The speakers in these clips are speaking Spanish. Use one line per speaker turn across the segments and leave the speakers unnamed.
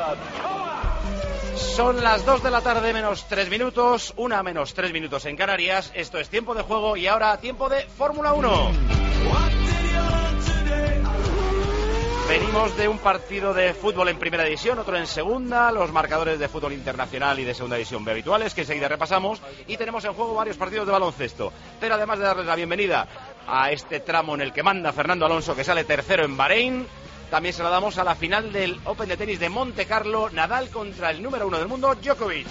Son las 2 de la tarde menos 3 minutos, 1 menos 3 minutos en Canarias. Esto es tiempo de juego y ahora tiempo de Fórmula 1. Venimos de un partido de fútbol en primera división, otro en segunda, los marcadores de fútbol internacional y de segunda división B habituales, que enseguida repasamos, y tenemos en juego varios partidos de baloncesto. Pero además de darles la bienvenida a este tramo en el que manda Fernando Alonso, que sale tercero en Bahrein, también se la damos a la final del Open de tenis de Monte Carlo, Nadal contra el número 1 del mundo, Djokovic.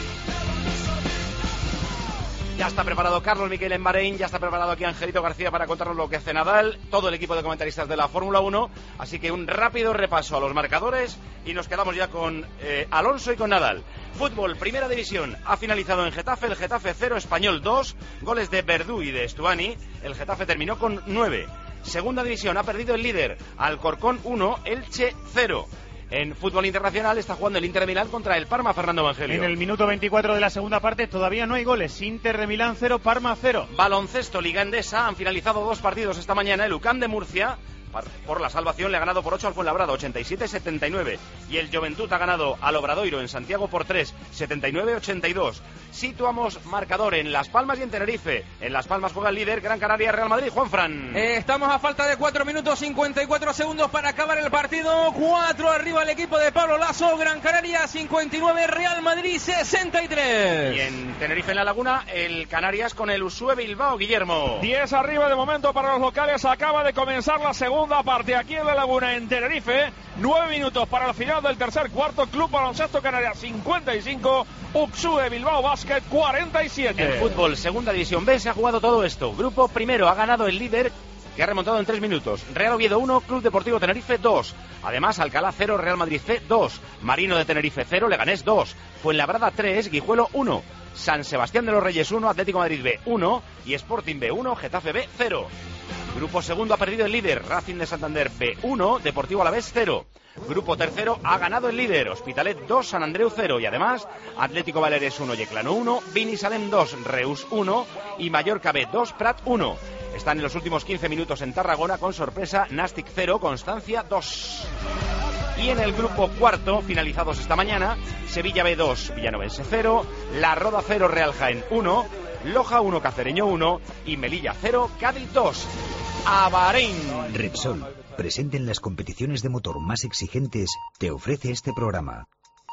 Ya está preparado Carlos Miquel en Bahrein, ya está preparado aquí Angelito García para contarnos lo que hace Nadal, todo el equipo de comentaristas de la Fórmula 1, así que un rápido repaso a los marcadores y nos quedamos ya con Alonso y con Nadal. Fútbol, primera división, ha finalizado en Getafe, el Getafe 0, Español 2, goles de Verdú y de Stuani, el Getafe terminó con 9. Segunda división, ha perdido el líder, Alcorcón 1, Elche 0. En fútbol internacional está jugando el Inter de Milán contra el Parma, Fernando Evangelio.
En el minuto 24 de la segunda parte todavía no hay goles. Inter de Milán 0, Parma 0.
Baloncesto, Liga Endesa, han finalizado 2 partidos esta mañana. El UCAM de Murcia, por la salvación, le ha ganado por 8 al Fuenlabrada, 87-79. Y el Juventud ha ganado al Obradoiro en Santiago por 3, 79-82. Situamos marcador en Las Palmas y en Tenerife. En Las Palmas juega el líder Gran Canaria Real Madrid, Juanfran.
Estamos a falta de 4 minutos 54 segundos para acabar el partido. 4 arriba el equipo de Pablo Lasso. Gran Canaria 59, Real Madrid 63.
Y en Tenerife, en la Laguna, el Canarias con el Usue Bilbao, Guillermo.
10 arriba de momento para los locales. Acaba de comenzar la segunda parte aquí en la Laguna, en Tenerife. 9 minutos para el final del tercer cuarto. Club Baloncesto Canarias 55, Usue Bilbao Basket 47.
En fútbol, segunda división B, se ha jugado todo esto. Grupo primero ha ganado el líder, que ha remontado en 3 minutos. Real Oviedo 1, Club Deportivo Tenerife 2. Además, Alcalá 0, Real Madrid C 2. Marino de Tenerife 0, Leganés 2. Fuenlabrada 3, Guijuelo 1. San Sebastián de los Reyes 1, Atlético Madrid B 1 y Sporting B 1, Getafe B 0. Grupo segundo ha perdido el líder, Racing de Santander B 1, Deportivo Alavés 0. Grupo tercero ha ganado el líder, Hospitalet 2, San Andreu 0 y además Atlético Baleares 1, Yeclano 1, Binissalem 2, Reus 1 y Mallorca B 2, Prat 1. Están en los últimos 15 minutos en Tarragona con sorpresa, Nàstic 0, Constancia 2. Y en el grupo cuarto, finalizados esta mañana, Sevilla B 2, Villanovense 0, La Roda 0, Real Jaén 1, Loja 1, Cacereño 1 y Melilla 0, Cádiz 2. A Bahrein.
Repsol, presente en las competiciones de motor más exigentes, te ofrece este programa.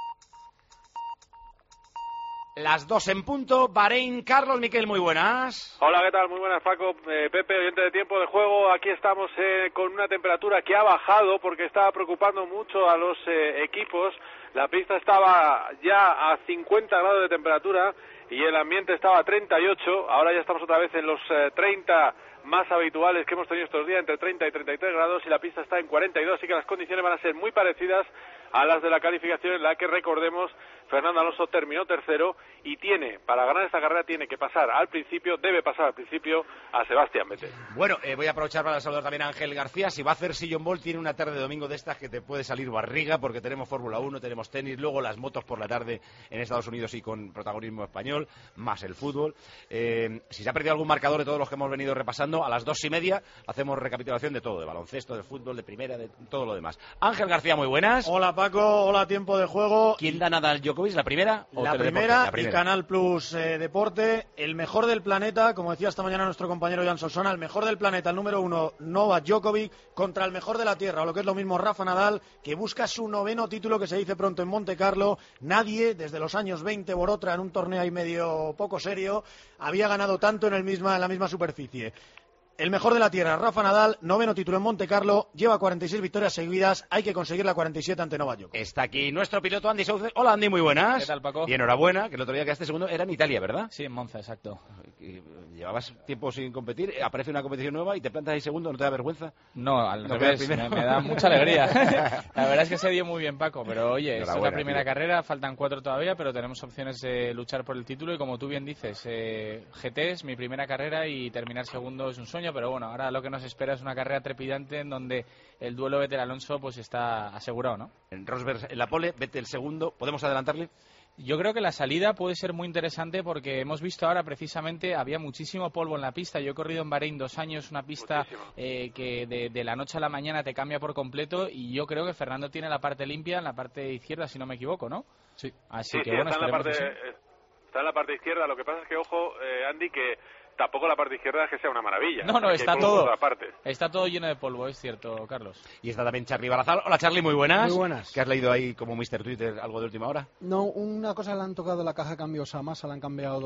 Las 2 en punto, Bahrein. Carlos Miquel, muy buenas.
Hola, ¿qué tal? Muy buenas, Paco. Pepe, oyente de Tiempo de Juego. Aquí estamos con una temperatura que ha bajado porque estaba preocupando mucho a los equipos. La pista estaba ya a 50 grados de temperatura y el ambiente estaba a 38. Ahora ya estamos otra vez en los 30 más habituales que hemos tenido estos días, entre 30 y 33 grados, y la pista está en 42, así que las condiciones van a ser muy parecidas a las de la calificación, en la que, recordemos, Fernando Alonso terminó tercero y tiene, para ganar esta carrera, tiene que pasar al principio, debe pasar al principio a Sebastián Vettel.
Bueno, voy a aprovechar para saludar también a Ángel García. Si va a hacer sillón ball, tiene una tarde de domingo de estas que te puede salir barriga, porque tenemos Fórmula 1, tenemos tenis, luego las motos por la tarde en Estados Unidos y con protagonismo español, más el fútbol. Si se ha perdido algún marcador de todos los que hemos venido repasando, a las 2:30 hacemos recapitulación de todo, de baloncesto, de fútbol, de primera, de todo lo demás. Ángel García, muy buenas.
Hola Paco, hola Tiempo de Juego.
¿Quién da Nadal Djokovic, la primera?
La primera y Canal Plus Deporte, el mejor del planeta, como decía esta mañana nuestro compañero Jan Solsona, el mejor del planeta, el número 1, Novak Djokovic, contra el mejor de la Tierra, o lo que es lo mismo, Rafa Nadal, que busca su 9º título, que se dice pronto, en Monte Carlo. Nadie, desde los años 20 por otra, en un torneo ahí medio poco serio, había ganado tanto en la misma superficie. El mejor de la Tierra, Rafa Nadal, 9º título en Monte Carlo, lleva 46 victorias seguidas, hay que conseguir la 47 ante Novak Djokovic.
Está aquí nuestro piloto Andy Soucek. Hola Andy, muy buenas.
¿Qué tal, Paco?
Y enhorabuena, que el otro día quedaste segundo, era en Italia, ¿verdad?
Sí, en Monza, exacto.
Llevabas tiempo sin competir, aparece una competición nueva y te plantas ahí segundo, ¿no te da vergüenza?
No, al revés, me da mucha alegría. La verdad es que se dio muy bien, Paco, pero oye, esta es la primera carrera, faltan 4 todavía, pero tenemos opciones de luchar por el título y como tú bien dices, GT es mi primera carrera y terminar segundo es un sueño, pero bueno, ahora lo que nos espera es una carrera trepidante en donde el duelo Vettel-Alonso pues está asegurado, ¿no?
En Rosberg en la pole, Vettel segundo, ¿podemos adelantarle?
Yo creo que la salida puede ser muy interesante porque hemos visto ahora precisamente, había muchísimo polvo en la pista. Yo he corrido en Bahrein 2 años, una pista que de la noche a la mañana te cambia por completo, y yo creo que Fernando tiene la parte limpia en la parte izquierda, si no me equivoco, ¿no?
Sí.
Así que bueno,
está en la parte izquierda. Lo que pasa es que, ojo, Andy, que tampoco la parte izquierda es que sea una maravilla.
No, está todo lleno de polvo, es cierto, Carlos.
Y está también Charly Barazal. Hola, Charly, muy buenas.
Muy buenas.
¿Qué has leído ahí como Mr. Twitter, algo de última hora?
No, una cosa, le han tocado la caja de cambios a Massa, le han cambiado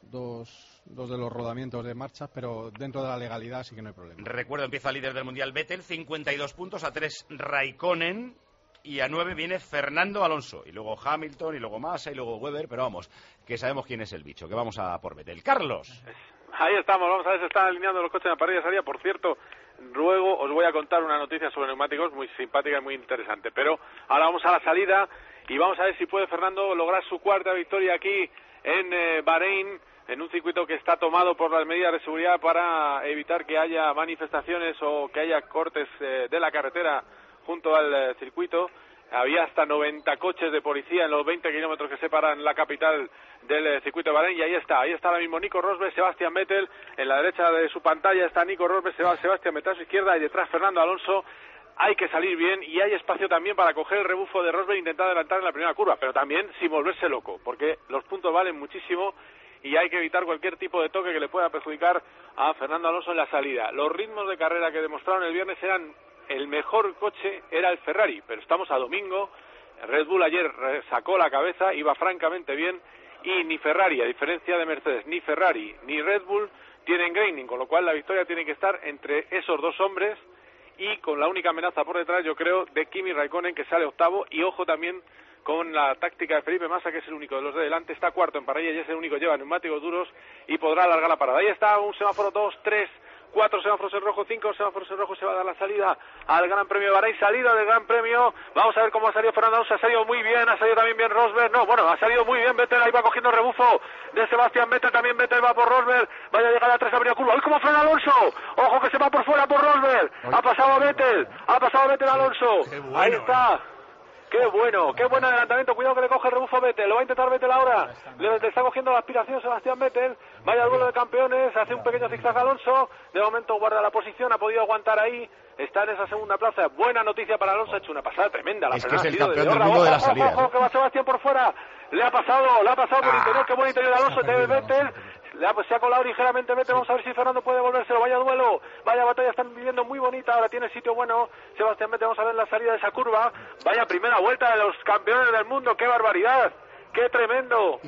dos de los rodamientos de marcha, pero dentro de la legalidad sí que no hay problema.
Recuerdo, empieza líder del Mundial Vettel, 52 puntos, a 3 Raikkonen, y a 9 viene Fernando Alonso, y luego Hamilton, y luego Massa, y luego Webber, pero vamos, que sabemos quién es el bicho, que vamos a por Vettel. Carlos.
Ahí estamos, vamos a ver si están alineando los coches en la parrilla de salida. Por cierto, luego os voy a contar una noticia sobre neumáticos muy simpática y muy interesante. Pero ahora vamos a la salida y vamos a ver si puede Fernando lograr su cuarta victoria aquí en Bahrein, en un circuito que está tomado por las medidas de seguridad para evitar que haya manifestaciones o que haya cortes de la carretera junto al circuito. Había hasta 90 coches de policía en los 20 kilómetros que separan la capital del circuito de Bahrein, y ahí está ahora mismo Nico Rosberg, Sebastian Vettel. En la derecha de su pantalla está Nico Rosberg, Sebastian Vettel a su izquierda, y detrás Fernando Alonso. Hay que salir bien y hay espacio también para coger el rebufo de Rosberg e intentar adelantar en la primera curva, pero también sin volverse loco, porque los puntos valen muchísimo y hay que evitar cualquier tipo de toque que le pueda perjudicar a Fernando Alonso en la salida. Los ritmos de carrera que demostraron el viernes eran... El mejor coche era el Ferrari, pero estamos a domingo. Red Bull ayer sacó la cabeza, iba francamente bien, y ni Ferrari, a diferencia de Mercedes, ni Ferrari ni Red Bull tienen graining, con lo cual la victoria tiene que estar entre esos dos hombres, y con la única amenaza por detrás, yo creo, de Kimi Raikkonen, que sale octavo, y ojo también con la táctica de Felipe Massa, que es el único de los de delante, está cuarto en parrilla y es el único que lleva neumáticos duros y podrá alargar la parada. Ahí está un semáforo, 2, 3, 4 semáforos en rojo, 5 semáforos en rojo, se va a dar la salida al Gran Premio de Bahrein, salida del Gran Premio. Vamos a ver cómo ha salido Fernando Alonso, ha salido muy bien, ha salido también bien Rosberg, ha salido muy bien Vettel, ahí va cogiendo rebufo de Sebastián Vettel, también Vettel va por Rosberg, vaya a llegar a 3 a primera curva, ¡ay cómo frena Alonso! ¡Ojo que se va por fuera por Rosberg! Ha pasado Vettel Alonso, bueno, ahí está. Qué bueno, qué buen adelantamiento, cuidado que le coge el rebufo Vettel, lo va a intentar Vettel ahora, le está cogiendo la aspiración Sebastián Vettel, vaya al duelo de campeones, hace un pequeño zigzag Alonso, de momento guarda la posición, ha podido aguantar ahí, está en esa segunda plaza, buena noticia para Alonso, ha hecho una pasada tremenda,
es que es el campeón del mundo de la salida.
Ojo, que va Sebastián por fuera, le ha pasado por interior, qué buen interior de Alonso, de Vettel. Se ha colado ligeramente Vettel, vamos a ver si Fernando puede devolvérselo, vaya duelo, vaya batalla, están viviendo muy bonita, ahora tiene sitio bueno Sebastián Vettel, vamos a ver la salida de esa curva, vaya primera vuelta de los campeones del mundo, qué barbaridad, qué tremendo,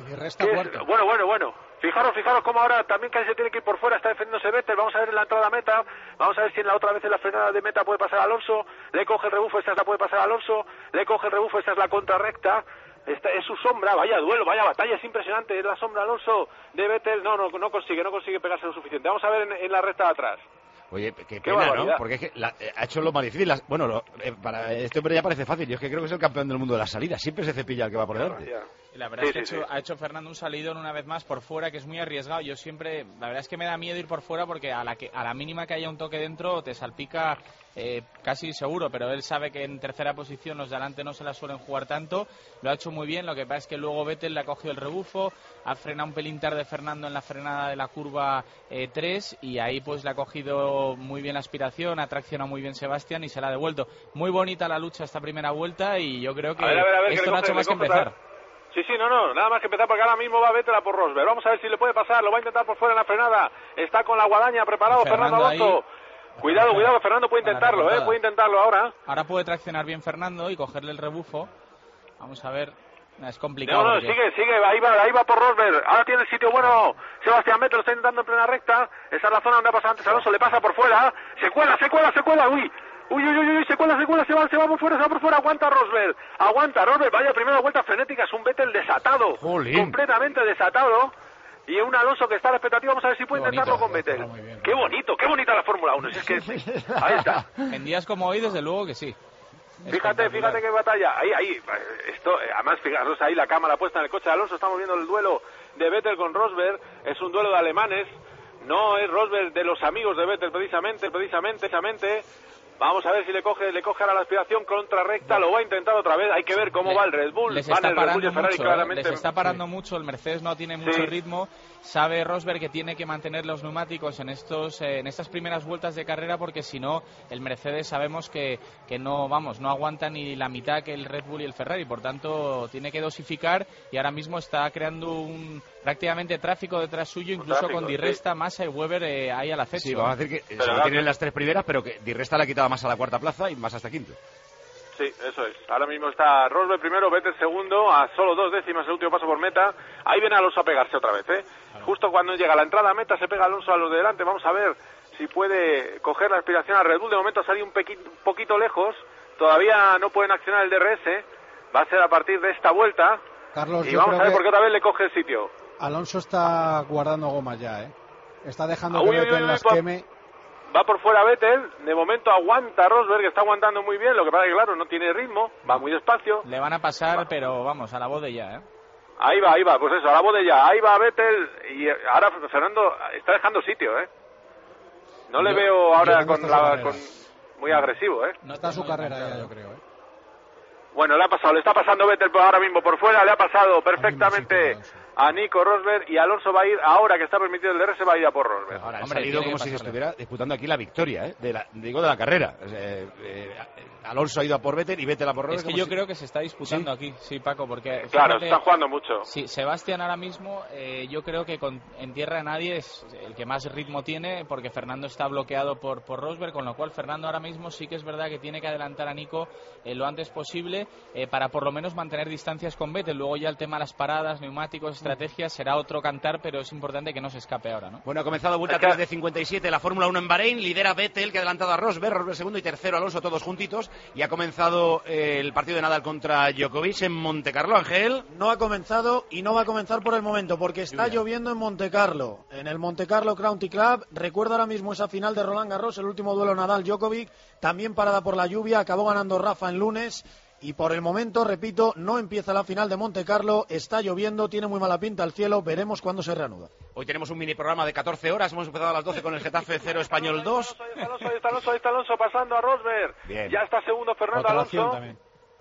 bueno, fijaros cómo ahora también casi se tiene que ir por fuera, está defendiéndose Vettel, vamos a ver en la entrada a meta, vamos a ver si en la otra vez en la frenada de meta puede pasar Alonso, le coge el rebufo, esta es la puede pasar Alonso, le coge el rebufo, esta es la contrarrecta. Esta es su sombra, vaya duelo, vaya batalla, es impresionante, es la sombra Alonso de Vettel, no consigue pegarse lo suficiente. Vamos a ver en la recta de atrás.
Oye, qué pena, ¿no? Porque es que ha hecho lo más difícil. Para este hombre ya parece fácil. Yo es que creo que es el campeón del mundo de la salida. Siempre se cepilla el que va por delante.
La verdad es que ha hecho Fernando un salidón una vez más por fuera, que es muy arriesgado. Yo siempre, la verdad es que me da miedo ir por fuera porque a la mínima que haya un toque dentro te salpica casi seguro, pero él sabe que en tercera posición los de adelante no se la suelen jugar tanto. Lo ha hecho muy bien, lo que pasa es que luego Vettel le ha cogido el rebufo, ha frenado un pelín tarde Fernando en la frenada de la curva 3 y ahí pues le ha cogido muy bien la aspiración, ha traccionado muy bien Sebastián y se la ha devuelto. Muy bonita la lucha esta primera vuelta y yo creo que
a ver,
esto no ha hecho más que empezar.
Sí, nada más que empezar porque ahora mismo va Vettel a por Rosberg. Vamos a ver si le puede pasar, lo va a intentar por fuera en la frenada. Está con la guadaña preparado Fernando Alonso. Cuidado, que Fernando puede intentarlo, ahora.
Ahora puede traccionar bien Fernando y cogerle el rebufo. Vamos a ver, es complicado.
No, sigue, ahí va por Rosberg. Ahora tiene el sitio bueno. Sebastián Vettel lo está intentando en plena recta. Esa es la zona donde ha pasado antes Alonso, le pasa por fuera. Se cuela, uy, se cuela, se va por fuera, aguanta Rosberg, vaya primera vuelta frenética, es un Vettel desatado, completamente desatado, y un Alonso que está a la expectativa, vamos a ver si puede intentarlo con Vettel. Qué bonita la Fórmula 1, es que ahí está.
En días como hoy, desde luego que sí.
Fíjate qué batalla, ahí, esto, además fijaros ahí la cámara puesta en el coche de Alonso, estamos viendo el duelo de Vettel con Rosberg, es un duelo de alemanes, no es Rosberg de los amigos de Vettel precisamente, Vamos a ver si le coge ahora la aspiración contra recta, lo va a intentar otra vez, hay que ver cómo va el Red Bull.
Les está parando mucho, el Mercedes no tiene mucho ritmo, sabe Rosberg que tiene que mantener los neumáticos en estas primeras vueltas de carrera, porque si no, el Mercedes sabemos que no aguanta ni la mitad que el Red Bull y el Ferrari, por tanto tiene que dosificar, y ahora mismo está creando prácticamente tráfico detrás suyo, incluso con Di Resta, Massa y Weber ahí al acecho.
Sí, vamos a decir que solo tienen las 3 primeras, pero que Di Resta le ha quitado más a la 4ª plaza y más hasta 5º.
Sí, eso es. Ahora mismo está Rosberg primero, Vettel segundo, a solo 2 décimas el último paso por meta. Ahí viene Alonso a pegarse otra vez, ¿eh? Claro. Justo cuando llega la entrada a meta se pega Alonso a los de delante. Vamos a ver si puede coger la aspiración a Red Bull. De momento ha salido un poquito lejos. Todavía no pueden accionar el DRS. Va a ser a partir de esta vuelta.
Carlos,
y vamos a ver por qué otra vez le coge el sitio.
Alonso está guardando gomas ya, ¿eh? Está dejando que Vettel las queme.
Va por fuera Vettel, de momento aguanta Rosberg, que está aguantando muy bien, lo que pasa es que claro, no tiene ritmo, va muy despacio.
Le van a pasar, pero vamos, a la voz de ya, ¿eh?
Ahí va, pues eso, a la voz de ya, ahí va Vettel, y ahora Fernando está dejando sitio, ¿eh? No le veo ahora muy agresivo, ¿eh?
No está su carrera ya, yo creo, ¿eh?
Bueno, le está pasando Vettel ahora mismo por fuera, le ha pasado perfectamente a Nico Rosberg, y Alonso va a ir, ahora que está permitido el DRS, va a ir a por Rosberg.
Ahora ha salido como si se estuviera disputando aquí la victoria, ¿eh? de la carrera. Alonso ha ido a por Vettel y Vettel a por Rosberg.
Es que yo creo que se está disputando aquí, sí, Paco, porque...
Claro, se está jugando mucho.
Sí, Sebastián ahora mismo, yo creo que en tierra de nadie es el que más ritmo tiene, porque Fernando está bloqueado por Rosberg, con lo cual Fernando ahora mismo sí que es verdad que tiene que adelantar a Nico lo antes posible, para por lo menos mantener distancias con Vettel. Luego ya el tema de las paradas, neumáticos, estrategias, será otro cantar, pero es importante que no se escape ahora, ¿no?
Bueno, ha comenzado vuelta 3 de 57, la Fórmula 1 en Bahrein, lidera Vettel, que ha adelantado a Rosberg segundo y tercero Alonso, todos juntitos, y ha comenzado el partido de Nadal contra Djokovic en Montecarlo. Ángel.
No ha comenzado y no va a comenzar por el momento, porque está lloviendo en Montecarlo, en el Montecarlo County Club. Recuerdo ahora mismo esa final de Roland Garros, el último duelo Nadal-Djokovic, también parada por la lluvia, acabó ganando Rafa en lunes. Y por el momento, repito, no empieza la final de Montecarlo, está lloviendo, tiene muy mala pinta el cielo, veremos cuándo se reanuda.
Hoy tenemos un mini programa de 14 horas, hemos empezado a las 12 con el Getafe 0 Español 2.
Ahí está Alonso pasando a Rosberg.
Bien.
Ya está segundo Fernando Alonso.
También.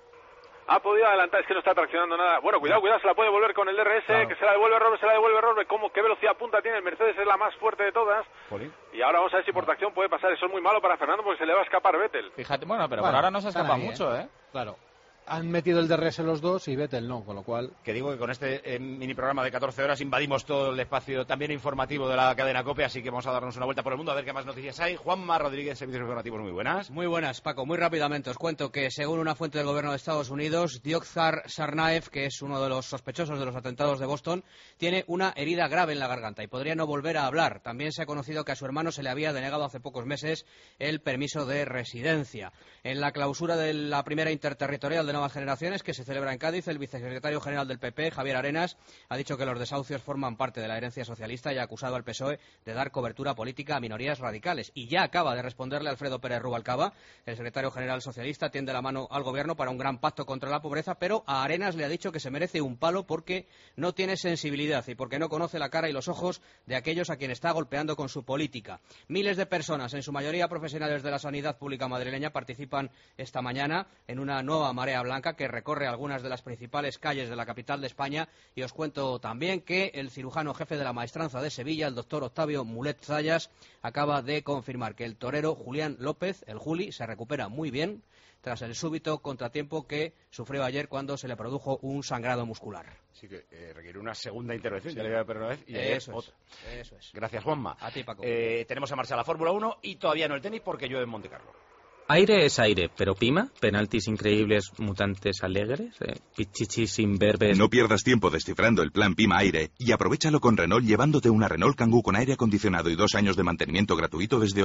Ha podido adelantar, es que no está traccionando nada. Bueno, cuidado, se la puede devolver con el DRS, claro. Que se la devuelve Rosberg. ¿Qué velocidad punta tiene? El Mercedes es la más fuerte de todas.
Jolín.
Y ahora vamos a ver si por tracción puede pasar. Eso es muy malo para Fernando porque se le va a escapar Vettel.
Fíjate, por ahora no se escapa mucho, ¿eh?
Claro. Han metido el DRS los dos y Vettel no, con lo cual...
Que digo que con este mini programa de 14 horas invadimos todo el espacio también informativo de la cadena COPE, así que vamos a darnos una vuelta por el mundo a ver qué más noticias hay. Juanma Rodríguez, Servicios Informativos, muy buenas.
Muy buenas, Paco. Muy rápidamente os cuento que según una fuente del gobierno de Estados Unidos, Diokhar Sarnaev, que es uno de los sospechosos de los atentados de Boston, tiene una herida grave en la garganta y podría no volver a hablar. También se ha conocido que a su hermano se le había denegado hace pocos meses el permiso de residencia. En la clausura de la primera interterritorial de Nuevas Generaciones, que se celebra en Cádiz, el vicesecretario general del PP, Javier Arenas, ha dicho que los desahucios forman parte de la herencia socialista y ha acusado al PSOE de dar cobertura política a minorías radicales. Y ya acaba de responderle Alfredo Pérez Rubalcaba, el secretario general socialista, tiende la mano al gobierno para un gran pacto contra la pobreza, pero a Arenas le ha dicho que se merece un palo porque no tiene sensibilidad y porque no conoce la cara y los ojos de aquellos a quienes está golpeando con su política. Miles de personas, en su mayoría profesionales de la sanidad pública madrileña, participan esta mañana en una nueva marea blanca que recorre algunas de las principales calles de la capital de España, y os cuento también que el cirujano jefe de la Maestranza de Sevilla, el doctor Octavio Mulet Zayas, acaba de confirmar que el torero Julián López, el Juli, se recupera muy bien tras el súbito contratiempo que sufrió ayer cuando se le produjo un sangrado muscular.
Sí que requiere una segunda intervención, ya le voy a ver una vez y
eso es.
Gracias, Juanma.
A ti, Paco.
Tenemos a marcha la Fórmula 1 y todavía no el tenis porque llueve en Montecarlo.
Aire es aire, pero Pima, penaltis increíbles, mutantes alegres, pichichis imberbes...
No pierdas tiempo descifrando el plan Pima Aire y aprovéchalo con Renault llevándote una Renault Kangoo con aire acondicionado y 2 años de mantenimiento gratuito desde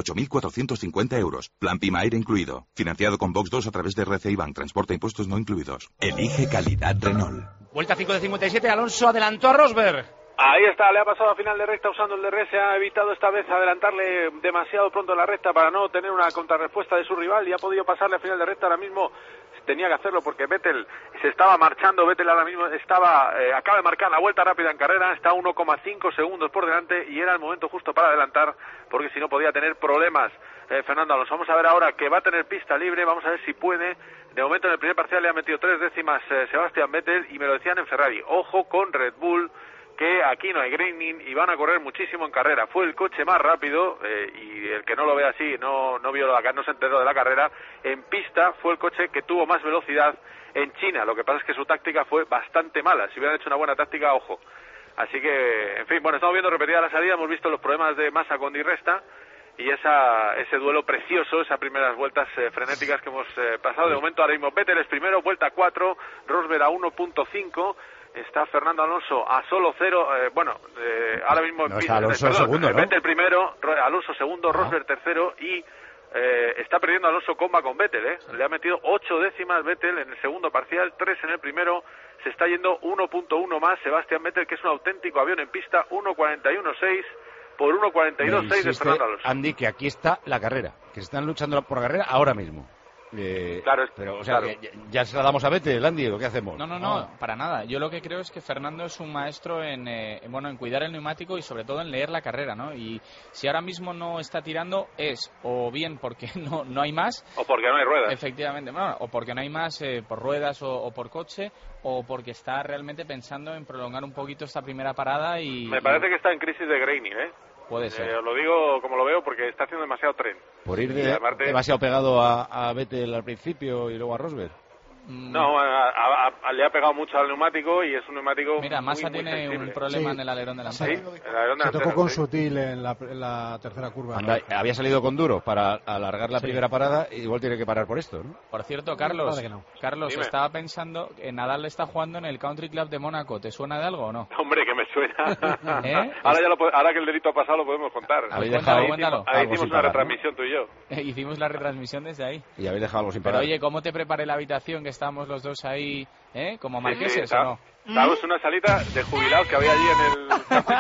8.450 euros. Plan Pima Aire incluido. Financiado con Box 2 a través de RCI Bank. Transporte e impuestos no incluidos. Elige calidad Renault.
Vuelta 5 de 57, Alonso adelantó a Rosberg.
Ahí está, le ha pasado a final de recta usando el DRS, ha evitado esta vez adelantarle demasiado pronto en la recta para no tener una contrarrespuesta de su rival y ha podido pasarle a final de recta. Ahora mismo tenía que hacerlo porque Vettel se estaba marchando, Vettel ahora mismo acaba de marcar la vuelta rápida en carrera, está a 1,5 segundos por delante y era el momento justo para adelantar porque si no podía tener problemas. Fernando Alonso. Vamos a ver ahora que va a tener pista libre, vamos a ver si puede. De momento en el primer parcial le ha metido 3 décimas Sebastian Vettel, y me lo decían en Ferrari, ojo con Red Bull, que aquí no hay graining y van a correr muchísimo en carrera. Fue el coche más rápido, y el que no lo ve así no se enteró de la carrera. En pista fue el coche que tuvo más velocidad en China. Lo que pasa es que su táctica fue bastante mala. Si hubieran hecho una buena táctica, ojo. Así que, en fin, bueno, estamos viendo repetida la salida, hemos visto los problemas de Massa con Di Resta y ese duelo precioso, esas primeras vueltas frenéticas que hemos pasado. De momento, ahora mismo Vettel es primero, vuelta 4, Rosberg a 1.5, está Fernando Alonso a solo 0, ahora mismo...
No, está Alonso segundo, ¿no?
Vettel primero, Alonso segundo, Rosberg tercero, y está perdiendo Alonso comba con Vettel, le ha metido 8 décimas Vettel en el segundo parcial, 3 en el primero. Se está yendo 1.1 más Sebastian Vettel, que es un auténtico avión en pista, 1.41.6 por 1.42.6 de Fernando Alonso.
Andy, que aquí está la carrera, que se están luchando por la carrera ahora mismo.
Claro,
pero o sea, claro. Ya se la damos a Vettel, Andy, ¿o qué hacemos?
No, para nada. Yo lo que creo es que Fernando es un maestro en cuidar el neumático y sobre todo en leer la carrera, ¿no? Y si ahora mismo no está tirando es o bien porque no hay más,
o porque no hay ruedas.
Efectivamente, o porque no hay más por ruedas o por coche, o porque está realmente pensando en prolongar un poquito esta primera parada y...
Me parece que está en crisis de graining,
Puede ser.
Lo digo como lo veo porque está haciendo demasiado tren.
Por ir demasiado pegado a Vettel al principio y luego a Rosberg.
No, le ha pegado mucho al neumático y es un neumático.
Mira, Massa
muy
tiene
sensible.
un problema en el alerón delantero.
Sí, el alerón
se
delantero,
tocó con Sutil en la tercera curva.
Había salido con duro para alargar la primera parada, y igual tiene que parar por esto, ¿no?
Por cierto, Carlos,
Dime.
estaba pensando que Nadal le está jugando en el Country Club de Mónaco. ¿Te suena de algo o no?
Hombre, que me suena. Ahora que el delito ha pasado lo podemos contar.
Cuéntalo.
Ahí hicimos una retransmisión, tú y yo.
Hicimos la retransmisión desde ahí.
Y habéis dejado algo sin parar.
Pero oye, ¿cómo te preparé la habitación que estábamos los dos ahí, como marqueses o no?
Estábamos en una salita de jubilados que había allí en el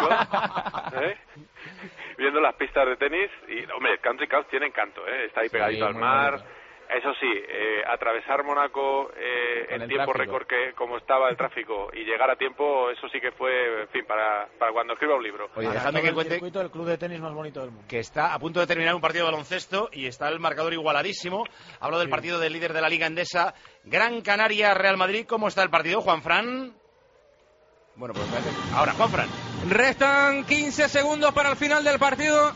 tráfico, viendo las pistas de tenis. Y, hombre, Country Club tiene encanto, está ahí pegadito al mar. Bonito. Eso sí, atravesar Mónaco en tiempo récord, que como estaba el tráfico, y llegar a tiempo, eso sí que fue, en fin, para cuando escriba un libro.
Oye, dejadme que cuente el club de tenis más bonito del mundo.
Que está a punto de terminar un partido de baloncesto y está el marcador igualadísimo. Hablo del partido del líder de la Liga Endesa, Gran Canaria Real Madrid. ¿Cómo está el partido, Juanfran? Bueno, pues ahora, Juanfran.
Restan 15 segundos para el final del partido.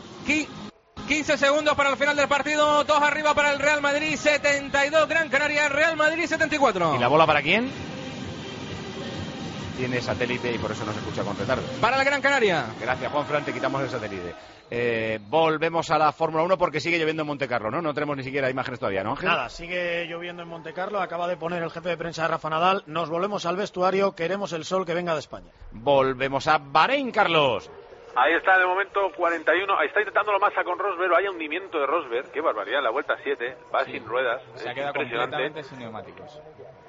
15 segundos para el final del partido, 2 arriba para el Real Madrid, 72 Gran Canaria, Real Madrid 74.
¿Y la bola para quién? Tiene satélite y por eso no se escucha con retardo.
Para el Gran Canaria.
Gracias, Juanfran, te quitamos el satélite. Volvemos a la Fórmula 1 porque sigue lloviendo en Montecarlo, ¿no? No tenemos ni siquiera imágenes todavía, ¿no, Ángel?
Nada, sigue lloviendo en Montecarlo, acaba de poner el jefe de prensa de Rafa Nadal. Nos volvemos al vestuario, queremos el sol que venga de España.
Volvemos a Bahrein, Carlos.
Ahí está, de momento 41. Ahí está intentando la Massa con Rosberg. Hay hundimiento de Rosberg. Qué barbaridad, la vuelta 7. Va sin ruedas.
Se ha quedado completamente sin neumáticos.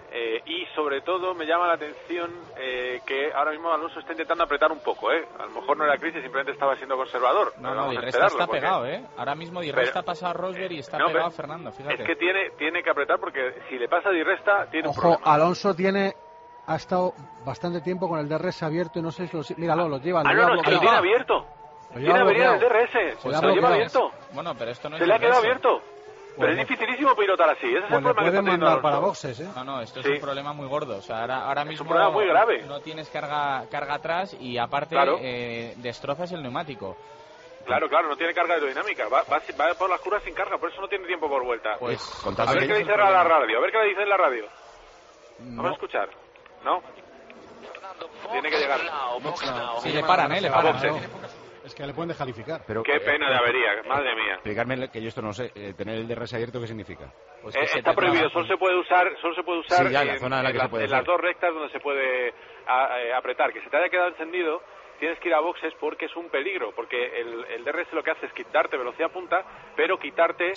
Y sobre todo me llama la atención que ahora mismo Alonso está intentando apretar un poco. A lo mejor no era crisis, simplemente estaba siendo conservador.
No, Di Resta está pegado. Ahora mismo Di Resta pasa a Rosberg y está pegado a Fernando. Fíjate.
Es que tiene que apretar porque si le pasa a Di Resta tiene un
Ojo,
problema.
Alonso ha estado bastante tiempo con el DRS abierto y no sé si míralo, lo lleva.
Lo tiene abierto. Tiene averiado el DRS. Lo lleva abierto.
Bueno, pero esto no es.
Se le ha quedado abierto. Pero es dificilísimo pilotar así. Ese es el problema que está teniendo
mandar para boxes,
No, esto es un problema muy gordo. O sea, ahora mismo
es un problema muy grave.
No tienes carga atrás y aparte destrozas el neumático.
Claro, no tiene carga aerodinámica. Va por las curvas sin carga, por eso no tiene tiempo por vuelta.
Pues
a ver qué dice la radio. A ver qué le dice en la radio. Vamos a escuchar. ¿No? Tiene que llegar.
Sí, le paran, le paran.
Es que le pueden descalificar.
Pero,
qué pena de avería, madre mía.
Explicarme que yo esto no sé. Tener el DRS abierto, ¿qué significa?
Pues está prohibido, solo se puede usar
sí, ya, en la zona en la que se puede
en las dos rectas donde se puede apretar. Que se te haya quedado encendido, tienes que ir a boxes porque es un peligro, porque el DRS lo que hace es quitarte velocidad punta, pero quitarte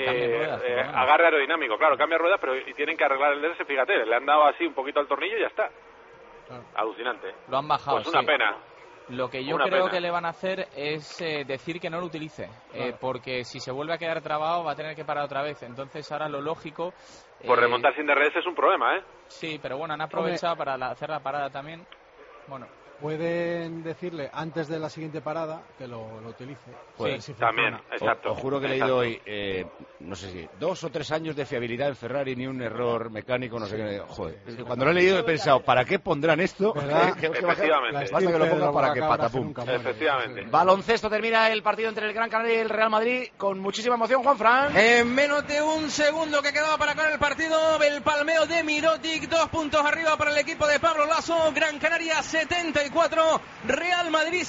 agarre aerodinámico. Claro, cambia ruedas, pero tienen que arreglar el DRS, fíjate, le han dado así un poquito al tornillo y ya está. Alucinante.
Lo han bajado.
Pues una pena.
Lo que yo creo que le van a hacer es decir que no lo utilice, porque si se vuelve a quedar trabado va a tener que parar otra vez. Entonces ahora lo lógico...
Por remontar sin DRS es un problema,
Sí, pero bueno, han aprovechado para hacer la parada también. Bueno.
Pueden decirle antes de la siguiente parada que lo utilice.
Pues,
si
también, exacto.
Os juro que he leído hoy, no sé si 2 o 3 años de fiabilidad en Ferrari, ni un error mecánico, no sé qué. Joder, cuando lo he leído he pensado, ¿para qué pondrán esto?
Efectivamente.
Basta que lo ponga para que patapum.
Efectivamente.
Baloncesto, termina el partido entre el Gran Canaria y el Real Madrid con muchísima emoción, Juanfran.
En menos de un segundo que quedaba para acabar el partido, el palmeo de Mirotic, 2 puntos arriba para el equipo de Pablo Lasso. Gran Canaria 74, Real Madrid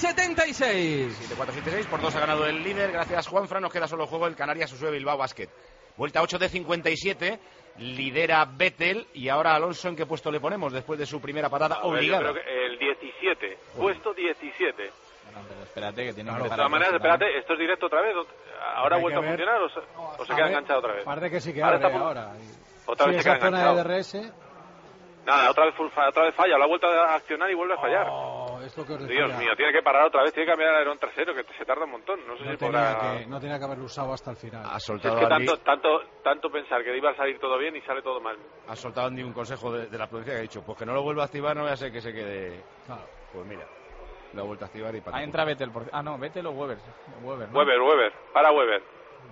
76.
7-4-7-6, por 2 ha ganado el líder. Gracias, Juanfran. Nos queda solo juego el Canarias Usue Bilbao Basket. Vuelta 8 de 57, lidera Vettel. Y ahora Alonso, ¿en qué puesto le ponemos después de su primera parada obligada?
Yo creo que el 17, puesto 17.
Bueno, pero espérate que tiene que
de todas maneras, espérate, ¿esto es directo otra vez? ¿Ahora ha vuelto a funcionar o se queda enganchado otra vez?
Parece que sí que
abre
ahora.
Otra vez se queda enganchado.
Zona de DRS.
Nada, otra vez falla, la ha vuelto a accionar y vuelve a fallar. Dios mío, tiene que parar otra vez, tiene que cambiar el alerón trasero, que se tarda un montón. No sé si podrá...
No tenía que haberlo usado hasta el final.
Ha soltado
es que tanto pensar que iba a salir todo bien y sale todo mal.
Ha soltado Andy un consejo de la prudencia que ha dicho, pues que no lo vuelva a activar, no voy a ser que se quede... Claro. Pues mira, lo ha vuelto a activar y...
entra Vettel, no, Vettel o Weber. ¿No?
Weber, para Weber.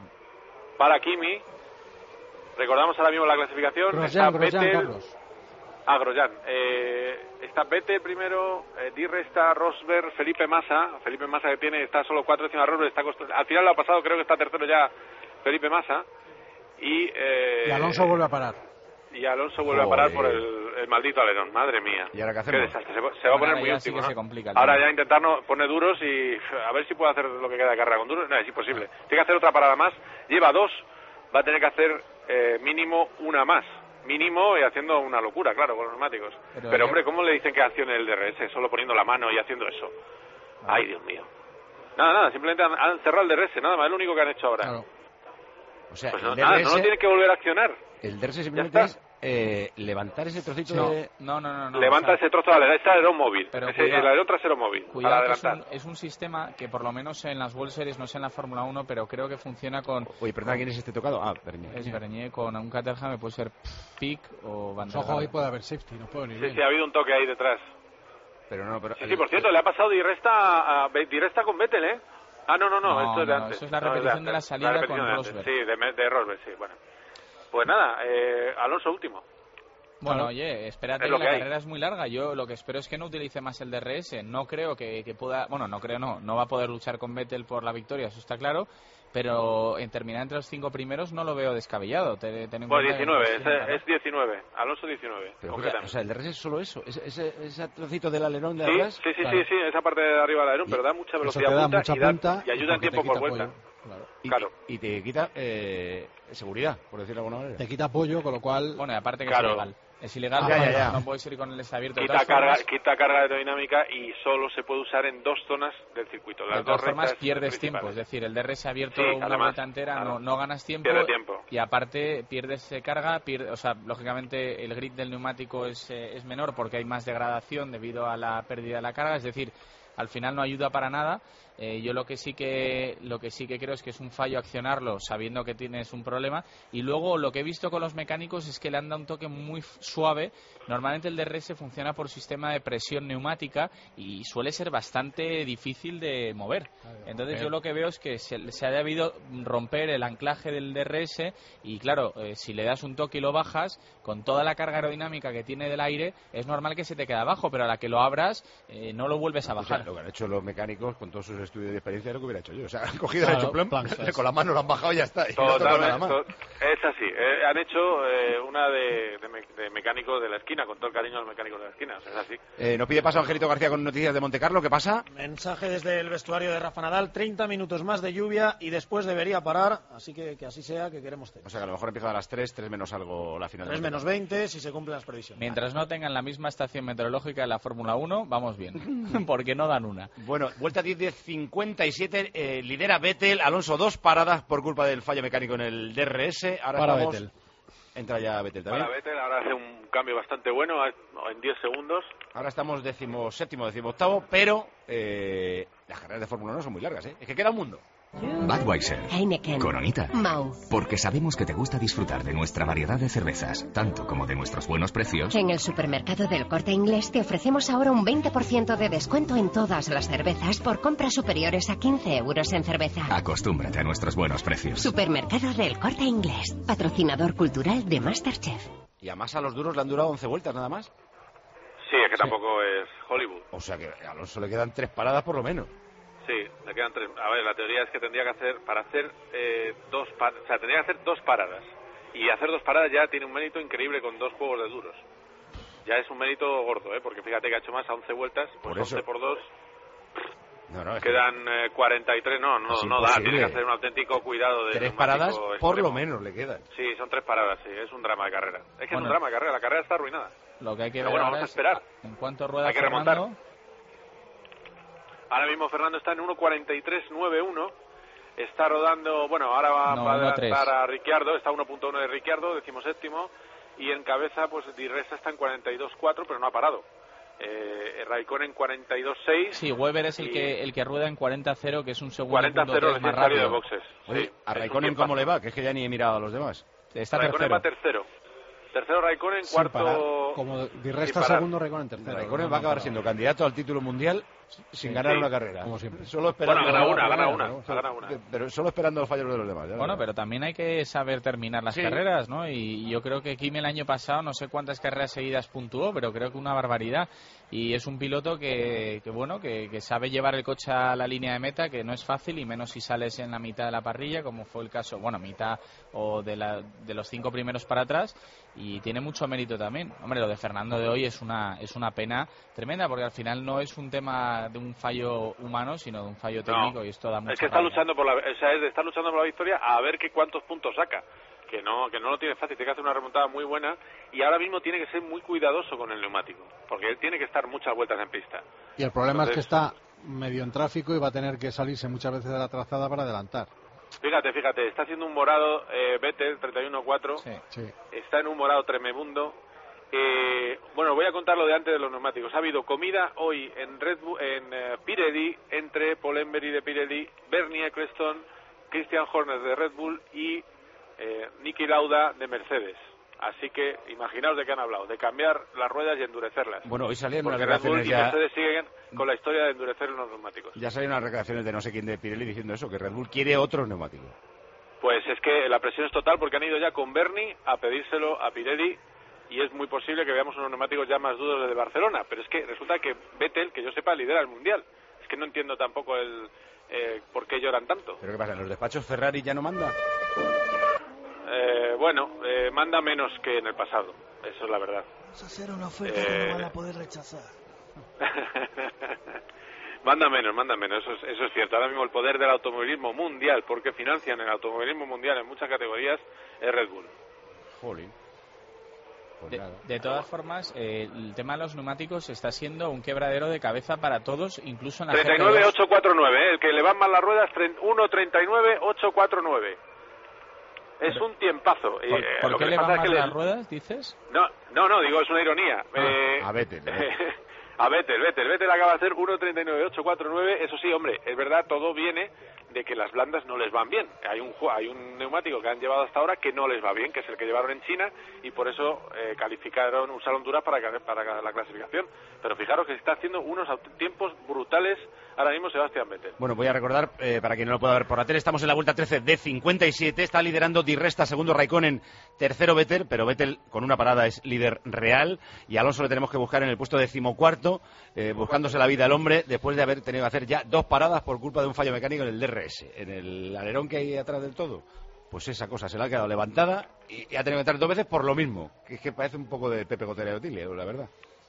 Para Kimi. Recordamos ahora mismo la clasificación.
Grosjean, Carlos.
Grosjean. Está Vettel primero, Dirre está Rosberg, Felipe Massa que está solo 4 décimas Rosberg, al final lo ha pasado, creo que está tercero ya Felipe Massa. Y
Alonso vuelve a parar.
Y Alonso vuelve a parar por el maldito alerón, madre mía.
¿Y ahora qué hacemos?
Qué desastre, se va a poner muy último,
sí,
¿no? Ahora ya intentarnos poner duros y a ver si puede hacer lo que queda de carrera con duros. No, es imposible. Tiene que hacer otra parada más, lleva 2, va a tener que hacer mínimo una más. Mínimo y haciendo una locura, claro, con los neumáticos. Pero hombre, ¿cómo le dicen que accione el DRS? Solo poniendo la mano y haciendo eso. Ay, Dios mío. Nada, simplemente han cerrado el DRS, nada más, es lo único que han hecho ahora. Claro.
O sea,
pues no tiene que volver a accionar.
El DRS simplemente es levantar ese trocito de...
No.
Levanta ese trozo de alerón móvil. El alerón trasero móvil.
Cuidado,
para adelantar.
Es un sistema que por lo menos en las World Series, no sé en la Fórmula 1, pero creo que funciona con...
Oye, perdona, ¿quién es este tocado? Bernier.
Es Bernier, con un Caterham, puede ser Pic o Van der
Ojo, ahí puede haber safety, no puedo ni ver.
Sí, ha habido un toque ahí detrás.
Pero no, pero...
Sí, por cierto, le ha pasado Diresta con Vettel, ¿eh? No, esto es de antes.
Eso es la repetición de la salida con Rosberg.
Sí, de Rosberg, sí, bueno. Pues nada, Alonso último.
Bueno, oye, espérate que la carrera es muy larga. Yo lo que espero es que no utilice más el DRS. No creo que pueda... Bueno, no va a poder luchar con Vettel por la victoria, eso está claro. Pero en terminar entre los 5 primeros no lo veo descabellado.
Pues 19, es 19. Alonso 19.
Pero, o sea, el DRS es solo eso. Ese trocito del alerón de atrás.
Sí, esa parte de arriba del alerón, pero da mucha velocidad punta y ayuda en tiempo por vuelta.
Claro. Y te quita seguridad, por decirlo de alguna manera.
Te quita apoyo, con lo cual...
Bueno, y aparte que es ilegal. Es ilegal, no puedes ir con el abierto.
Quita carga aerodinámica y solo se puede usar en 2 zonas del circuito.
De todas formas pierdes tiempo, es decir, el DRS abierto una vuelta entera no ganas tiempo.
Pierde tiempo.
Y aparte pierdes carga, o sea, lógicamente el grip del neumático es menor porque hay más degradación debido a la pérdida de la carga, es decir, al final no ayuda para nada. Yo lo que sí que creo es que es un fallo accionarlo sabiendo que tienes un problema, y luego lo que he visto con los mecánicos es que le han dado un toque muy suave. Normalmente el DRS funciona por sistema de presión neumática y suele ser bastante difícil de mover. Entonces yo lo que veo es que se ha debido romper el anclaje del DRS y claro, si le das un toque y lo bajas con toda la carga aerodinámica que tiene del aire, es normal que se te quede abajo, pero a la que lo abras no lo vuelves a bajar.
O sea, lo que han hecho los mecánicos con todos sus estudio de experiencia es lo que hubiera hecho yo. O sea, han cogido, han hecho plan, con la mano lo han bajado y ya está.
Totalmente. Es así. Han hecho una de mecánico de la esquina, con todo el cariño a los mecánicos de la esquina. O sea, es así.
Nos pide paso Angelito García con noticias de Montecarlo. ¿Qué pasa?
Mensaje desde el vestuario de Rafa Nadal. 30 minutos más de lluvia y después debería parar. Así que así sea, que queremos tener.
O sea, que a lo mejor empieza a las 3 menos algo la final.
3 menos 20 si se cumplen las previsiones.
Mientras no tengan la misma estación meteorológica de la Fórmula 1, vamos bien. Porque no dan una.
Bueno, vuelta 10 de 57, lidera Vettel, Alonso 2 paradas por culpa del fallo mecánico en el DRS. Ahora
para
estamos...
Vettel.
Entra ya Vettel también.
Para Vettel, ahora hace un cambio bastante bueno en 10 segundos.
Ahora estamos 17º, 18º, pero las carreras de Fórmula 1 son muy largas, ¿eh? Es que queda un mundo.
Budweiser,
Heineken,
Coronita,
Mau.
Porque sabemos que te gusta disfrutar de nuestra variedad de cervezas, tanto como de nuestros buenos precios.
En el supermercado del Corte Inglés te ofrecemos ahora un 20% de descuento en todas las cervezas por compras superiores a 15 euros en cerveza.
Acostúmbrate a nuestros buenos precios.
Supermercado del Corte Inglés, patrocinador cultural de MasterChef.
Y además a los duros le han durado 11 vueltas nada más.
Sí, es que tampoco es Hollywood.
O sea que a Alonso le quedan 3 paradas por lo menos.
Sí, le quedan 3. A ver, la teoría es que tendría que hacer, para hacer tendría que hacer 2 paradas. Y hacer 2 paradas ya tiene un mérito increíble con 2 juegos de duros. Ya es un mérito gordo, porque fíjate que ha hecho más a 11 vueltas, pues 11 por 2. Quedan 43, no da, tiene que hacer un auténtico cuidado de
3 paradas por lo menos le quedan.
Sí, son 3 paradas, sí, es un drama de carrera. Es que es un drama de carrera, la carrera está arruinada.
Lo que hay que
ver
ahora
vamos a esperar.
En cuanto rueda
hay que
Fernando...
remontar. Ahora mismo Fernando está en 1.43.91. Está rodando, ahora va a adelantar a Ricciardo, está 1.1 de Ricciardo, 17º, y en cabeza pues Di Resta está en 42.4, pero no ha parado. Raikkonen 42.6.
Sí, Weber es el que rueda en 40.0 , que es un segundo
40.0
más rápido.
De boxes.
Oye,
sí,
¿a Raikkonen cómo le va? Que es que ya ni he mirado a los demás.
Está
Raikkonen va tercero. Tercero Raikkonen, cuarto...
Como Di Resta segundo, Raikkonen tercero.
Raikkonen va a acabar siendo candidato al título mundial sin ganar una carrera.
Como siempre.
Solo esperando
gana una.
Pero solo esperando los fallos de los demás.
Pero también hay que saber terminar las carreras, ¿no? Y yo creo que Kimi el año pasado, no sé cuántas carreras seguidas puntuó, pero creo que una barbaridad. Y es un piloto que sabe llevar el coche a la línea de meta, que no es fácil, y menos si sales en la mitad de la parrilla, como fue el caso, mitad o de los 5 primeros para atrás, y tiene mucho mérito también. Hombre, lo de Fernando de hoy es una pena tremenda, porque al final no es un tema de un fallo humano, sino de un fallo técnico, y esto da mucha
Es que está luchando por la victoria a ver cuántos puntos saca. Que no lo tiene fácil, tiene que hacer una remontada muy buena, y ahora mismo tiene que ser muy cuidadoso con el neumático, porque él tiene que estar muchas vueltas en pista.
Y el problema es que está medio en tráfico y va a tener que salirse muchas veces de la trazada para adelantar.
Fíjate, está haciendo un morado Vettel 31.4,
sí.
Está en un morado tremebundo. Voy a contar lo de antes de los neumáticos. Ha habido comida hoy en Red Bull, en Pirelli, entre Paul Embery de Pirelli, Bernie Eccleston, Christian Horner de Red Bull y Niki Lauda de Mercedes. Así que imaginaos de qué han hablado, de cambiar las ruedas y endurecerlas.
Bueno, hoy salían unas
Red Bull
declaraciones
y Mercedes siguen con la historia de endurecer los neumáticos.
Ya salieron unas declaraciones de no sé quién de Pirelli diciendo eso, que Red Bull quiere otros neumáticos.
Pues es que la presión es total, porque han ido ya con Bernie a pedírselo a Pirelli, y es muy posible que veamos unos neumáticos ya más duros de Barcelona. Pero es que resulta que Vettel, que yo sepa, lidera el Mundial. Es que no entiendo tampoco por qué lloran tanto.
¿Pero qué pasa? ¿En los despachos Ferrari ya no manda?
Manda menos que en el pasado, eso es la verdad.
Vamos a hacer una oferta que no van a poder rechazar.
Manda menos, eso es cierto. Ahora mismo el poder del automovilismo mundial, porque financian el automovilismo mundial en muchas categorías, es Red Bull.
Jolín.
De todas formas, el tema de los neumáticos está siendo un quebradero de cabeza para todos, incluso en la
39.849, el que le van mal las ruedas, 1.39.849. Es un tiempazo.
¿Por qué le van mal las ruedas, dices?
No, digo, es una ironía.
A Vettel.
A Vettel acaba de hacer 1.39.849. Eso sí, hombre, es verdad, todo viene de que las blandas no les van bien. Hay un neumático que han llevado hasta ahora que no les va bien, que es el que llevaron en China, y por eso usaron duras para la clasificación. Pero fijaros que está haciendo unos tiempos brutales ahora mismo Sebastián Vettel.
Bueno, voy a recordar, para quien no lo pueda ver por la tele, estamos en la vuelta 13 de 57, está liderando Di Resta, segundo Raikkonen, tercero Vettel, pero Vettel con una parada es líder real, y a Alonso le tenemos que buscar en el puesto 14º, buscándose la vida al hombre, después de haber tenido que hacer ya 2 paradas por culpa de un fallo mecánico en el DRS, en el alerón que hay atrás del todo. Pues esa cosa se le ha quedado levantada y ha tenido que entrar 2 veces por lo mismo, que es que parece un poco de Pepe Gotera de Otilia, la verdad.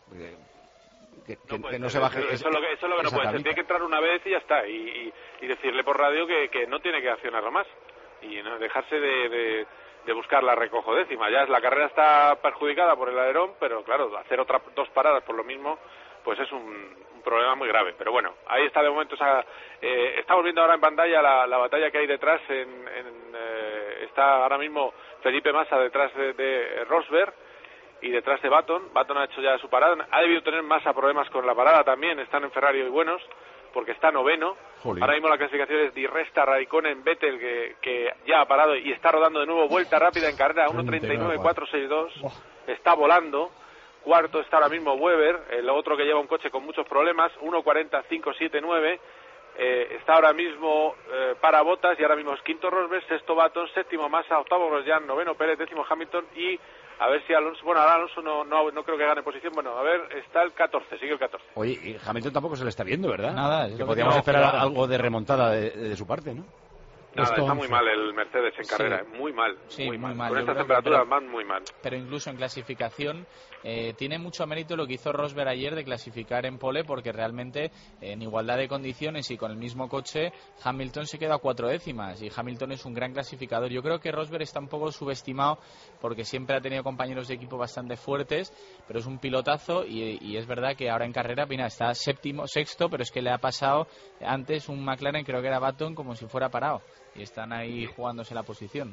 Que no se baje.
Eso es lo que no puede ser. Tiene que entrar una vez y ya está. Y decirle por radio que no tiene que accionarlo más. Y no dejarse de buscar la recojo décima. Ya la carrera está perjudicada por el alerón, pero claro, hacer otras 2 paradas por lo mismo, pues es un problema muy grave. Pero bueno, ahí está de momento. Estamos viendo ahora en pantalla la batalla que hay detrás. Está ahora mismo Felipe Massa detrás de Rosberg y detrás de Button. Button ha hecho ya su parada. Ha debido tener Massa problemas con la parada también. Están en Ferrari hoy buenos, porque está 9º. Jolín. Ahora mismo la clasificación es Di Resta, Raikkonen, Vettel, que ya ha parado y está rodando de nuevo, vuelta rápida en carrera, 1.39.462, está volando. Cuarto está ahora mismo Weber, el otro que lleva un coche con muchos problemas, 1.40.579. Está ahora mismo para Bottas y ahora mismo es quinto Rosberg, sexto Button, séptimo Massa, octavo Grosjean, noveno Pérez, décimo Hamilton y a ver si Alonso, bueno, ahora Alonso no creo que gane posición, bueno, a ver, está el 14, sigue el 14.
Oye, y Hamilton tampoco se le está viendo, ¿verdad?
Nada,
que podríamos esperar algo de remontada de su parte, ¿no?
Nada, está muy mal el Mercedes en carrera, muy mal.
Sí, muy mal.
Con estas temperaturas van muy mal.
Pero incluso en clasificación tiene mucho mérito lo que hizo Rosberg ayer de clasificar en pole, porque realmente en igualdad de condiciones y con el mismo coche, Hamilton se queda a 4 décimas y Hamilton es un gran clasificador. Yo creo que Rosberg está un poco subestimado porque siempre ha tenido compañeros de equipo bastante fuertes, pero es un pilotazo y es verdad que ahora en carrera, mira, está sexto, pero es que le ha pasado antes un McLaren, creo que era Button, como si fuera parado. Y están ahí jugándose la posición.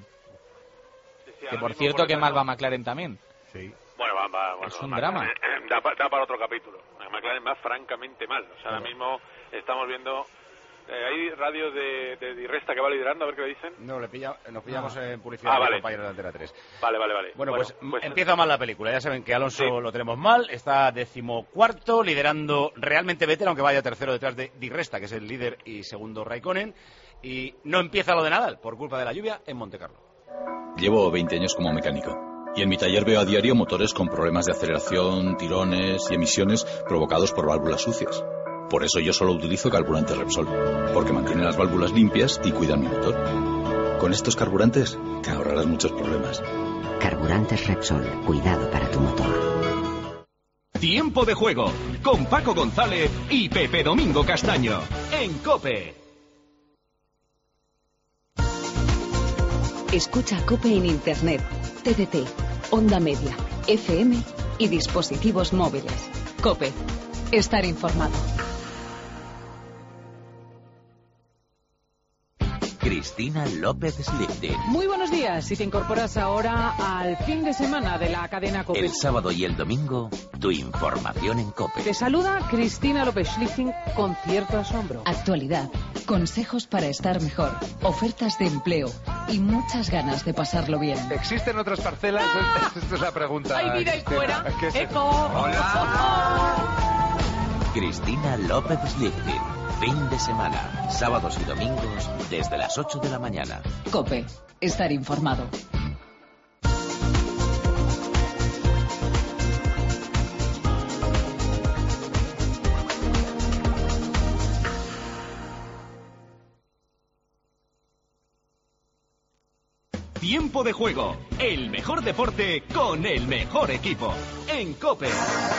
Sí, que por cierto, que mal va McLaren también.
Sí. Bueno,
es un drama.
Da para otro capítulo. McLaren va francamente mal. O sea, ahora mismo estamos viendo... ¿hay radio de Di Resta que va liderando? A ver qué le dicen.
No, nos pillamos en publicidad
vale.
Compañeros de Antena 3.
Vale.
Bueno, pues empieza mal la película. Ya saben que Alonso lo tenemos mal. Está 14º, liderando realmente Vettel, aunque vaya tercero detrás de Di Resta, que es el líder, y segundo Raikkonen. Y no empieza lo de Nadal por culpa de la lluvia en Montecarlo.
Llevo 20 años como mecánico y en mi taller veo a diario motores con problemas de aceleración, tirones y emisiones provocados por válvulas sucias. Por eso yo solo utilizo carburantes Repsol, porque mantienen las válvulas limpias y cuidan mi motor. Con estos carburantes te ahorrarás muchos problemas.
Carburantes Repsol, cuidado para tu motor.
Tiempo de juego con Paco González y Pepe Domingo Castaño en COPE.
Escucha COPE en Internet, TDT, onda media, FM y dispositivos móviles. COPE. Estar informado.
Cristina López Slifting.
Muy buenos días. Si te incorporas ahora al fin de semana de la cadena COPE.
El sábado y el domingo, tu información en COPE.
Te saluda Cristina López Slifting con cierto asombro.
Actualidad, consejos para estar mejor, ofertas de empleo y muchas ganas de pasarlo bien.
¿Existen otras parcelas? Esta es la pregunta.
¿Hay vida ahí fuera? ¡Eco!
¡Hola! Cristina López Slifting. Fin de semana, sábados y domingos, desde las 8 de la mañana.
COPE. Estar informado.
Tiempo de juego, el mejor deporte con el mejor equipo. En COPE.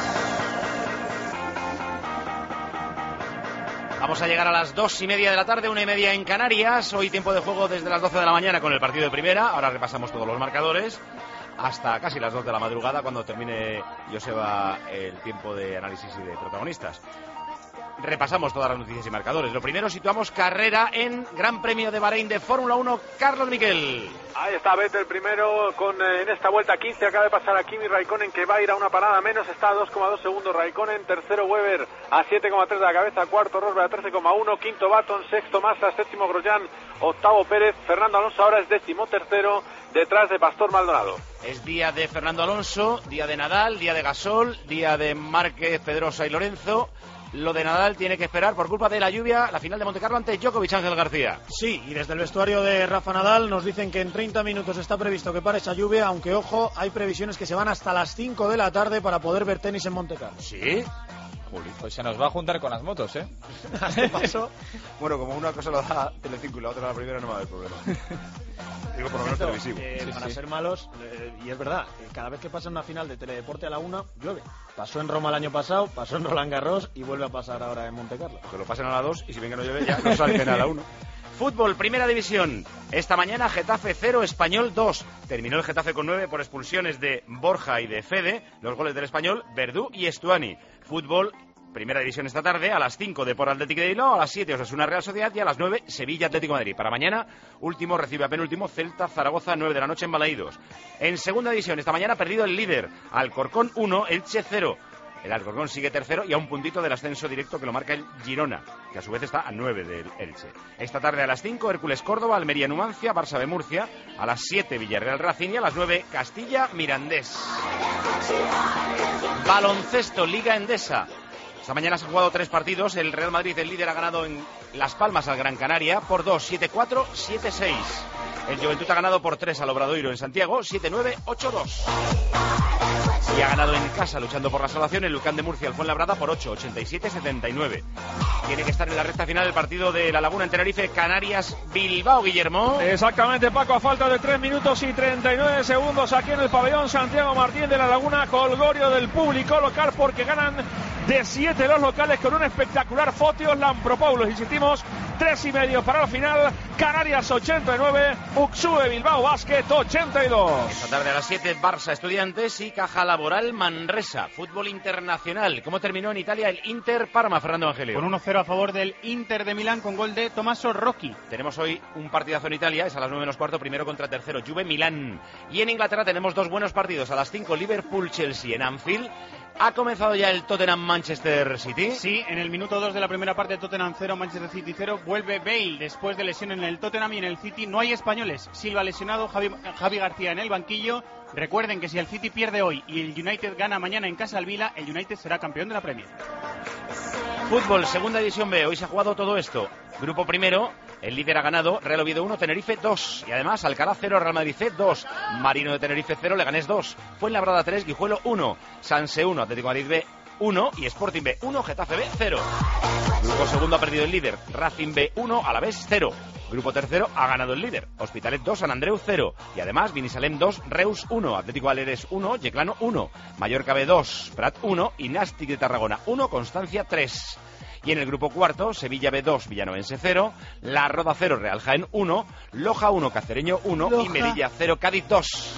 Vamos a llegar a las 2:30 de la tarde, 1:30 en Canarias. Hoy tiempo de juego desde las 12 de la mañana con el partido de primera. Ahora repasamos todos los marcadores hasta casi las 2 de la madrugada, cuando termine Joseba el tiempo de análisis y de protagonistas. Repasamos todas las noticias y marcadores. Lo primero, situamos carrera en Gran Premio de Bahrein de Fórmula 1. Carlos Miquel.
Ahí está Vettel primero en esta vuelta 15. Acaba de pasar a Kimi Raikkonen, que va a ir a una parada menos. Está a 2,2 segundos Raikkonen. Tercero Weber a 7,3 de la cabeza. Cuarto Rosberg a 13,1. Quinto Button. Sexto Massa. Séptimo Grosjean. Octavo Pérez. Fernando Alonso ahora es 13º detrás de Pastor Maldonado.
Es día de Fernando Alonso, día de Nadal, día de Gasol, día de Márquez, Pedrosa y Lorenzo. Lo de Nadal tiene que esperar por culpa de la lluvia la final de Montecarlo ante Djokovic. Ángel García.
Sí, y desde el vestuario de Rafa Nadal nos dicen que en 30 minutos está previsto que pare esa lluvia, aunque ojo, hay previsiones que se van hasta las 5 de la tarde para poder ver tenis en Montecarlo.
¿Sí?
Pues se nos va a juntar con las motos, ¿eh?
¿A este paso?
Bueno, como una cosa lo da Telecinco y la otra la primera, no me va a haber problema. Digo, por lo menos televisivo.
Para ser malos, y es verdad, cada vez que pasa una final de teledeporte a la 1, llueve. Pasó en Roma el año pasado, pasó en Roland Garros y vuelve a pasar ahora en Montecarlo.
Que lo pasen a la 2 y si ven que no llueve ya no salten a la 1. Fútbol, primera división. Esta mañana Getafe 0, Español 2. Terminó el Getafe con 9 por expulsiones de Borja y de Fede. Los goles del Español, Verdú y Estuani. Fútbol, primera división esta tarde, a las 5 Depor Atlético de Bilbao, a las 7 Osasuna Real Sociedad y a las 9 Sevilla Atlético de Madrid. Para mañana, último recibe a penúltimo Celta Zaragoza, 9 de la noche en Balaídos. En segunda división, esta mañana ha perdido el líder, Alcorcón 1, Elche 0. El Alcorcón sigue tercero y a un puntito del ascenso directo que lo marca el Girona, que a su vez está a 9 del Elche. Esta tarde a las 5, Hércules Córdoba, Almería Numancia, Barça de Murcia. A las 7, Villarreal Racing y a las 9, Castilla Mirandés. Baloncesto, Liga Endesa. Esta mañana se han jugado 3 partidos. El Real Madrid, el líder, ha ganado en Las Palmas al Gran Canaria por 2, 7-4, 7-6. El Juventud ha ganado por 3 al Obradoiro en Santiago, 7-9, 8-2. Y ha ganado en casa, luchando por la salvación, el Lucán de Murcia al Fuenlabrada por 8, 87-79. Tiene que estar en la recta final el partido de La Laguna en Tenerife, Canarias-Bilbao, Guillermo.
Exactamente, Paco, a falta de 3 minutos y 39 segundos aquí en el pabellón Santiago Martín de La Laguna, colgorio del público local porque ganan de 7 los locales con un espectacular Fotios Lampropoulos. Insistimos, 3,5 para el final, Canarias 89, UXUE Bilbao Basket 82.
Esta tarde a las 7, Barça Estudiantes y Caja Laboral Manresa. Fútbol internacional. ¿Cómo terminó en Italia el Inter Parma, Fernando Angelio?
Con 1-0 a favor del Inter de Milán con gol de Tommaso Rocchi.
Tenemos hoy un partidazo en Italia, es a las 9:15, primero contra tercero, Juve Milán. Y en Inglaterra tenemos 2 buenos partidos, a las 5, Liverpool-Chelsea en Anfield. ¿Ha comenzado ya el Tottenham-Manchester City?
Sí, en el minuto 2 de la primera parte, Tottenham 0, Manchester City 0. Vuelve Bale después de lesión en el Tottenham y en el City no hay españoles. Silva lesionado, Javi García en el banquillo. Recuerden que si el City pierde hoy y el United gana mañana en casa al Vila, el United será campeón de la Premier.
Fútbol, segunda división B. Hoy se ha jugado todo esto. Grupo primero, el líder ha ganado, Real Oviedo 1, Tenerife 2. Y además, Alcalá 0, Real Madrid C 2. Marino de Tenerife 0, Leganés 2. Fuenlabrada 3, Guijuelo 1. Sanse 1, Atlético de Madrid B 1 y Sporting B 1, Getafe B 0. Grupo segundo ha perdido el líder, Racing B 1, Alavés 0. Grupo tercero ha ganado el líder, Hospitalet 2, San Andreu 0. Y además, Vinisalem 2, Reus 1, Atlético Aleres 1, Yeclano 1. Mallorca B 2, Prat 1 y Nàstic de Tarragona 1, Constancia 3. Y en el grupo cuarto, Sevilla B2, Villanovense 0, La Roda 0, Real Jaén 1, Loja 1, Cacereño 1 y Melilla 0, Cádiz 2.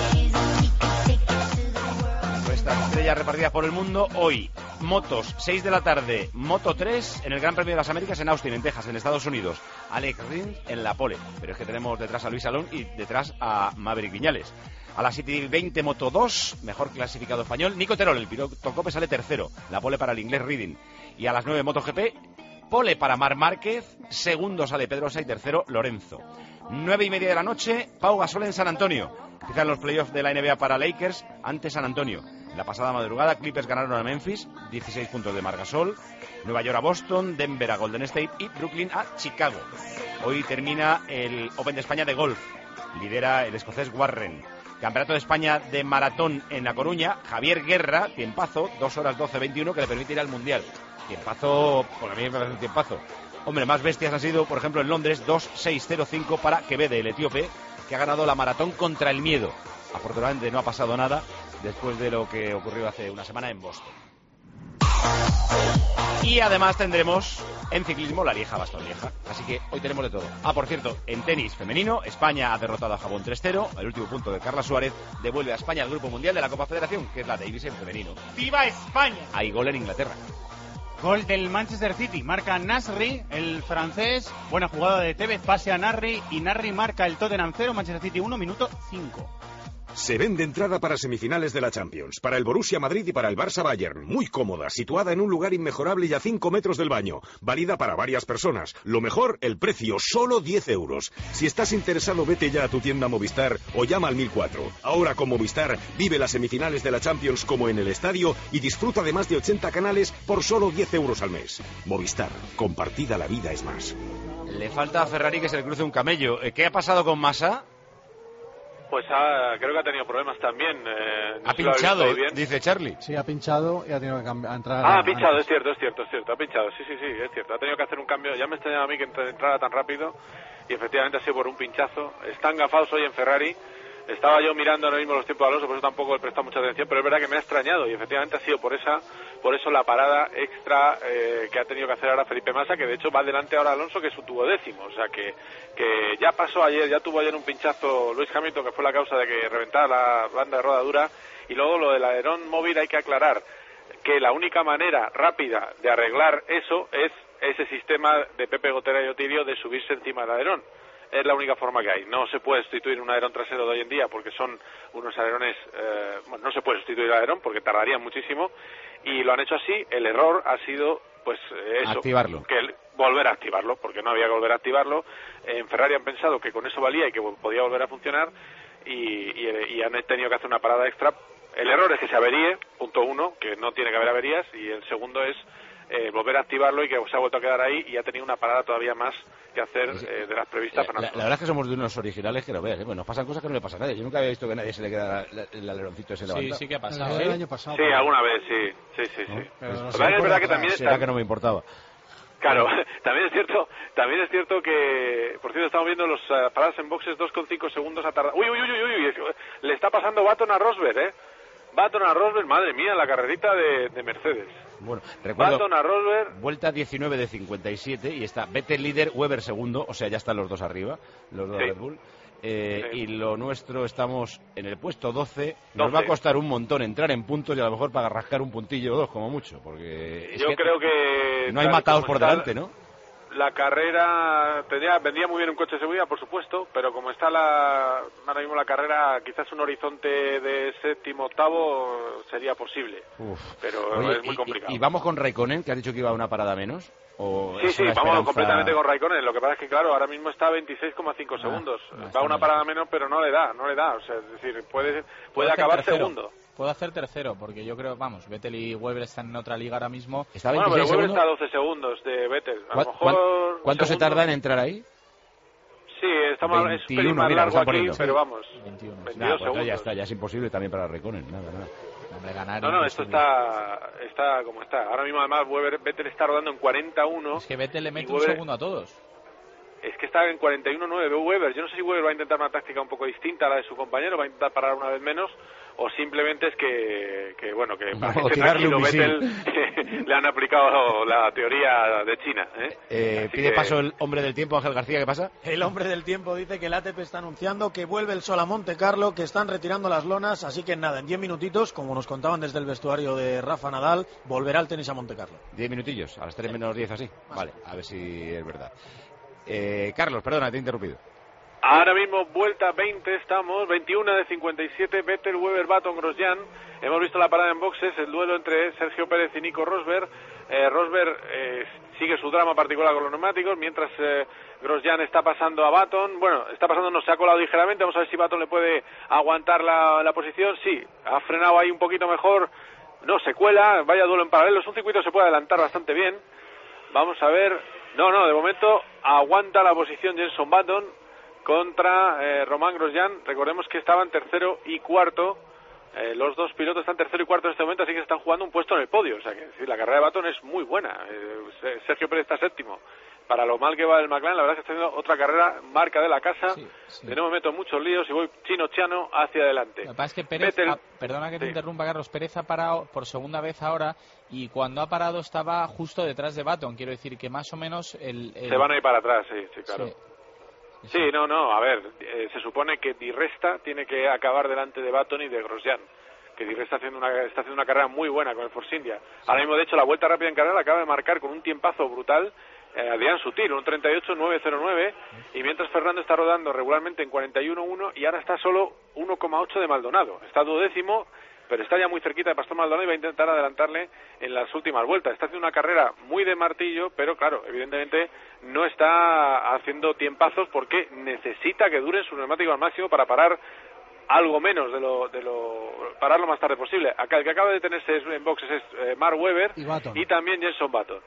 Nuestras estrellas repartidas por el mundo hoy. Motos, 6 de la tarde, Moto 3 en el Gran Premio de las Américas en Austin, en Texas, en Estados Unidos. Alex Rins en la pole, pero es que tenemos detrás a Luis Salón y detrás a Maverick Viñales. A las 7:20, Moto 2, mejor clasificado español, Nico Terol, el piloto Cope sale tercero, la pole para el inglés Reading. Y a las 9, MotoGP, pole para Marc Márquez, segundo sale Pedrosa y tercero Lorenzo. 9:30 de la noche, Pau Gasol en San Antonio. Empiezan los playoffs de la NBA para Lakers ante San Antonio. La pasada madrugada, Clippers ganaron a Memphis, 16 puntos de Marc Gasol. Nueva York a Boston, Denver a Golden State y Brooklyn a Chicago. Hoy termina el Open de España de golf. Lidera el escocés Warren. Campeonato de España de maratón en La Coruña, Javier Guerra, tiempazo, 2 horas 12:21, que le permite ir al Mundial. Tiempazo, porque a mí me parece un tiempazo. Hombre, más bestias han sido, por ejemplo, en Londres, 2:6:05 para Kebede, el etíope, que ha ganado la maratón contra el miedo. Afortunadamente no ha pasado nada después de lo que ocurrió hace una semana en Boston. Y además tendremos en ciclismo la Lieja-Bastogne Lieja. Así que hoy tenemos de todo. Por cierto, en tenis femenino, España ha derrotado a Japón 3-0. El último punto de Carla Suárez devuelve a España al grupo mundial de la Copa Federación, que es la Davis en femenino.
¡Viva España!
Hay gol en Inglaterra.
Gol del Manchester City, marca Nasri, el francés. Buena jugada de Tevez, pase a Narri y Narri marca el Tottenham 0, Manchester City 1, minuto 5.
Se vende entrada para semifinales de la Champions, para el Borussia Madrid y para el Barça Bayern. Muy cómoda, situada en un lugar inmejorable y a 5 metros del baño. Válida para varias personas. Lo mejor, el precio, solo 10 euros. Si estás interesado, vete ya a tu tienda Movistar o llama al 1004. Ahora con Movistar, vive las semifinales de la Champions como en el estadio y disfruta de más de 80 canales por solo 10 euros al mes. Movistar, compartida la vida es más.
Le falta a Ferrari que se le cruce un camello. ¿Qué ha pasado con Massa?
Pues creo que ha tenido problemas también.
Ha pinchado, dice Charlie.
Sí, ha pinchado y ha tenido que entrar.
Ha pinchado, es cierto. Ha pinchado, sí, es cierto. Ha tenido que hacer un cambio. Ya me extrañaba a mí que entrara tan rápido y efectivamente ha sido por un pinchazo. Están gafados hoy en Ferrari. Estaba yo mirando ahora mismo los tiempos de Alonso, por eso tampoco he prestado mucha atención, pero es verdad que me ha extrañado y efectivamente ha sido por eso la parada extra que ha tenido que hacer ahora Felipe Massa, que de hecho va delante ahora Alonso, que es su 12º, o sea que ya pasó ayer, ya tuvo ayer un pinchazo Lewis Hamilton, que fue la causa de que reventara la banda de rodadura. Y luego lo del alerón móvil, hay que aclarar que la única manera rápida de arreglar eso es ese sistema de Pepe Gotera y Otilio de subirse encima del alerón. es la única forma que hay. No se puede sustituir un alerón trasero de hoy en día porque son unos alerones, bueno, no se puede sustituir el alerón porque tardaría muchísimo, y lo han hecho así. El error ha sido, pues, eso,
activarlo.
Volver a activarlo, porque no había que volver a activarlo. En Ferrari han pensado que con eso valía y que podía volver a funcionar, y han tenido que hacer una parada extra. El error es que se averíe, punto uno, que no tiene que haber averías, y el segundo es volver a activarlo y que se ha vuelto a quedar ahí y ha tenido una parada todavía más que hacer de las previstas.
La verdad es que somos de unos originales que lo veas, Bueno, nos pasan cosas que no le pasa a nadie. Yo nunca había visto que a nadie se le queda el aleroncito ese levantado.
Sí que ha pasado.
El año pasado.
Sí, alguna vez, sí.
Pero no
es verdad que también
será que no me importaba.
Claro, también es cierto que, por cierto, estamos viendo los paradas en boxes, 2,5 segundos a tardar. Uy, le está pasando Button a Rosberg, Button a Rosberg, madre mía, la carrerita de Mercedes.
Bueno, recuerdo,
Button a Rosberg,
vuelta 19 de 57 y está Vettel líder, Weber segundo, o sea, ya están los dos arriba, los dos de Red Bull. Y lo nuestro, estamos en el puesto 12. Nos va a costar un montón entrar en puntos y a lo mejor para rascar un puntillo o dos como mucho, porque
yo creo que
no hay matados por delante, ¿no?
La carrera vendría muy bien un coche de seguridad, por supuesto, pero como está ahora mismo la carrera, quizás un horizonte de séptimo, octavo sería posible. Pero
oye,
es muy complicado.
Y vamos con Raikkonen, que ha dicho que iba a una parada menos.
Sí, vamos completamente con Raikkonen. Lo que pasa es que, claro, ahora mismo está a 26,5 segundos. Va a una parada menos, pero no le da. O sea, es decir, puede acabar segundo.
Puedo hacer tercero, porque yo creo, Vettel y Weber están en otra liga ahora mismo.
Pero Weber está a 12 segundos de Vettel. A lo mejor
¿Cuánto se tarda en entrar ahí?
Sí, es pelín más largo aquí, pero vamos.
22 segundos. Ya está, ya es imposible también para Raikkonen. Nada.
Esto está como está. Ahora mismo, además, Vettel está rodando en 41.
Es que Vettel le mete un segundo a todos.
Es que está en 41.9 Weber. Yo no sé si Weber va a intentar una táctica un poco distinta a la de su compañero, va a intentar parar una vez menos, o simplemente es que para que esté tranquilo Vettel le han aplicado la teoría de China.
Pide paso el hombre del tiempo, Ángel García, ¿qué pasa?
El hombre del tiempo dice que el ATP está anunciando que vuelve el sol a Monte Carlo, que están retirando las lonas, así que nada, en 10 minutitos, como nos contaban desde el vestuario de Rafa Nadal, volverá el tenis a Monte Carlo.
10 minutillos, a las 3 menos 10 así. Vale, a ver si es verdad. Carlos, perdona, te he interrumpido.
Ahora mismo vuelta 20 estamos, 21 de 57, Vettel, Weber, Button, Grosjean. Hemos visto la parada en boxes, el duelo entre Sergio Pérez y Nico Rosberg. Rosberg sigue su drama particular con los neumáticos, mientras Grosjean está pasando a Button. Bueno, no, se ha colado ligeramente, vamos a ver si Button le puede aguantar la posición. Sí, ha frenado ahí un poquito mejor, no, se cuela, vaya duelo en paralelo, es un circuito que se puede adelantar bastante bien. Vamos a ver... No, de momento aguanta la posición Jenson Button contra Romain Grosjean. Recordemos que estaban tercero y cuarto. Los dos pilotos están tercero y cuarto en este momento, así que están jugando un puesto en el podio. O sea que la carrera de Button es muy buena. Sergio Pérez está séptimo. Para lo mal que va el McLaren, la verdad es que está haciendo otra carrera marca de la casa. Sí. De nuevo me meto en muchos líos y voy chino hacia adelante.
Lo que pasa es que Pérez, perdona que te interrumpa, Carlos, Pérez ha parado por segunda vez ahora y cuando ha parado estaba justo detrás de Button. Quiero decir que más o menos se
van a ir para atrás, sí, claro. Sí, a ver, se supone que Di Resta tiene que acabar delante de Button y de Grosjean. Que Di Resta está haciendo una carrera muy buena con el Force India. Ahora mismo, de hecho, la vuelta rápida en carrera la acaba de marcar con un tiempazo brutal Adrián Sutil, un 38.909, y mientras Fernando está rodando regularmente en 41.1 y ahora está solo 1,8 de Maldonado. Está duodécimo, pero está ya muy cerquita de Pastor Maldonado y va a intentar adelantarle en las últimas vueltas. Está haciendo una carrera muy de martillo, pero claro, evidentemente no está haciendo tiempazos porque necesita que duren sus neumáticos al máximo para parar algo menos de lo parar lo más tarde posible. Acá el que acaba de detenerse en boxes es Mark Webber y también Jenson Button.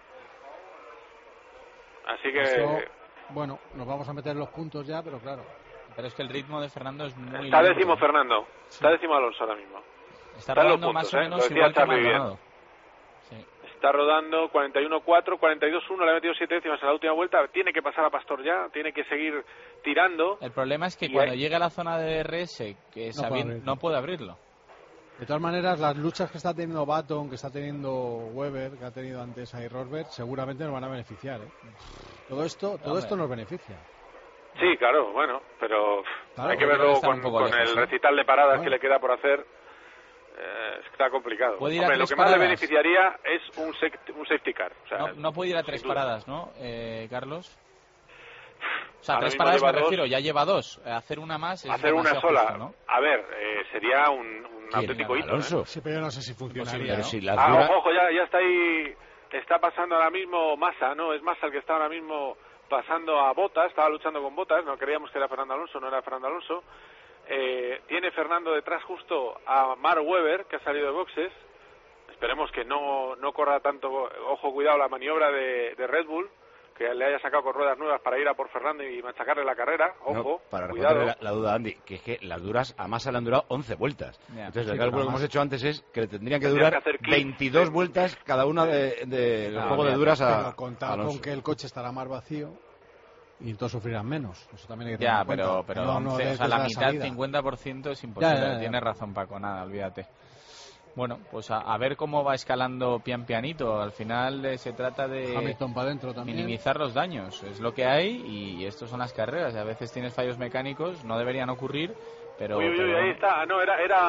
Así que
bueno, nos vamos a meter los puntos ya, pero claro.
Pero es que el ritmo de Fernando es muy
está décimo Fernando, está décimo Alonso ahora mismo.
Está rodando puntos, más o menos igual que Maldonado.
Sí. Está rodando 41.4, 42.1, le ha metido 7 décimas en la última vuelta. Tiene que pasar a Pastor ya, tiene que seguir tirando.
El problema es que cuando llegue a la zona de DRS, que no puede abrirlo.
De todas maneras, las luchas que está teniendo Button, que está teniendo Weber, que ha tenido antes ahí Rosberg, seguramente nos van a beneficiar. Todo esto nos beneficia.
Sí, claro, bueno, pero claro, hay que verlo con el recital de paradas que le queda por hacer. Está complicado. Hombre, lo que más le beneficiaría es un safety car. O sea,
no puede ir a 3 paradas, ¿no, Carlos? O sea,
Ahora
3
mismo
paradas
lleva
me
2.
refiero, ya lleva 2. Hacer una más es
Hacer una
demasiado
sola.
justo, ¿no?
A ver, sería un auténtico hito.
Alonso.
Sí, pero yo no sé si funcionaría.
Pero si la dura...
Ojo, ya está ahí. Está pasando ahora mismo Massa, ¿no? Es Massa el que está ahora mismo pasando a Bottas. Estaba luchando con Bottas. No creíamos que era Fernando Alonso, no era Fernando Alonso. Tiene Fernando detrás justo a Mark Webber, que ha salido de boxes. Esperemos que no corra tanto. Ojo, cuidado la maniobra de Red Bull, que le haya sacado con ruedas nuevas para ir a por Fernando y machacarle la carrera. Ojo,
para
cuidado.
responder la duda, Andy, que es que las duras a Massa le han durado 11 vueltas. Entonces, el cálculo que hemos hecho antes es que le tendrían que durar 22 vueltas cada una del juego de duras a
Pero contar
Alonso.
con que el coche estará más vacío y entonces sufrirán menos. Eso también hay que
Ya,
tener en cuenta.
pero
No
11, o sea,
desde
la mitad,
salida.
50% es imposible.
Ya.
Tienes razón, Paco, nada, olvídate. Bueno, pues a ver cómo va escalando pianito. Al final se trata de
Hamilton para adentro también.
minimizar los daños. Es lo que hay y esto son las carreras. A veces tienes fallos mecánicos, no deberían ocurrir, pero...
Uy, ahí está. No,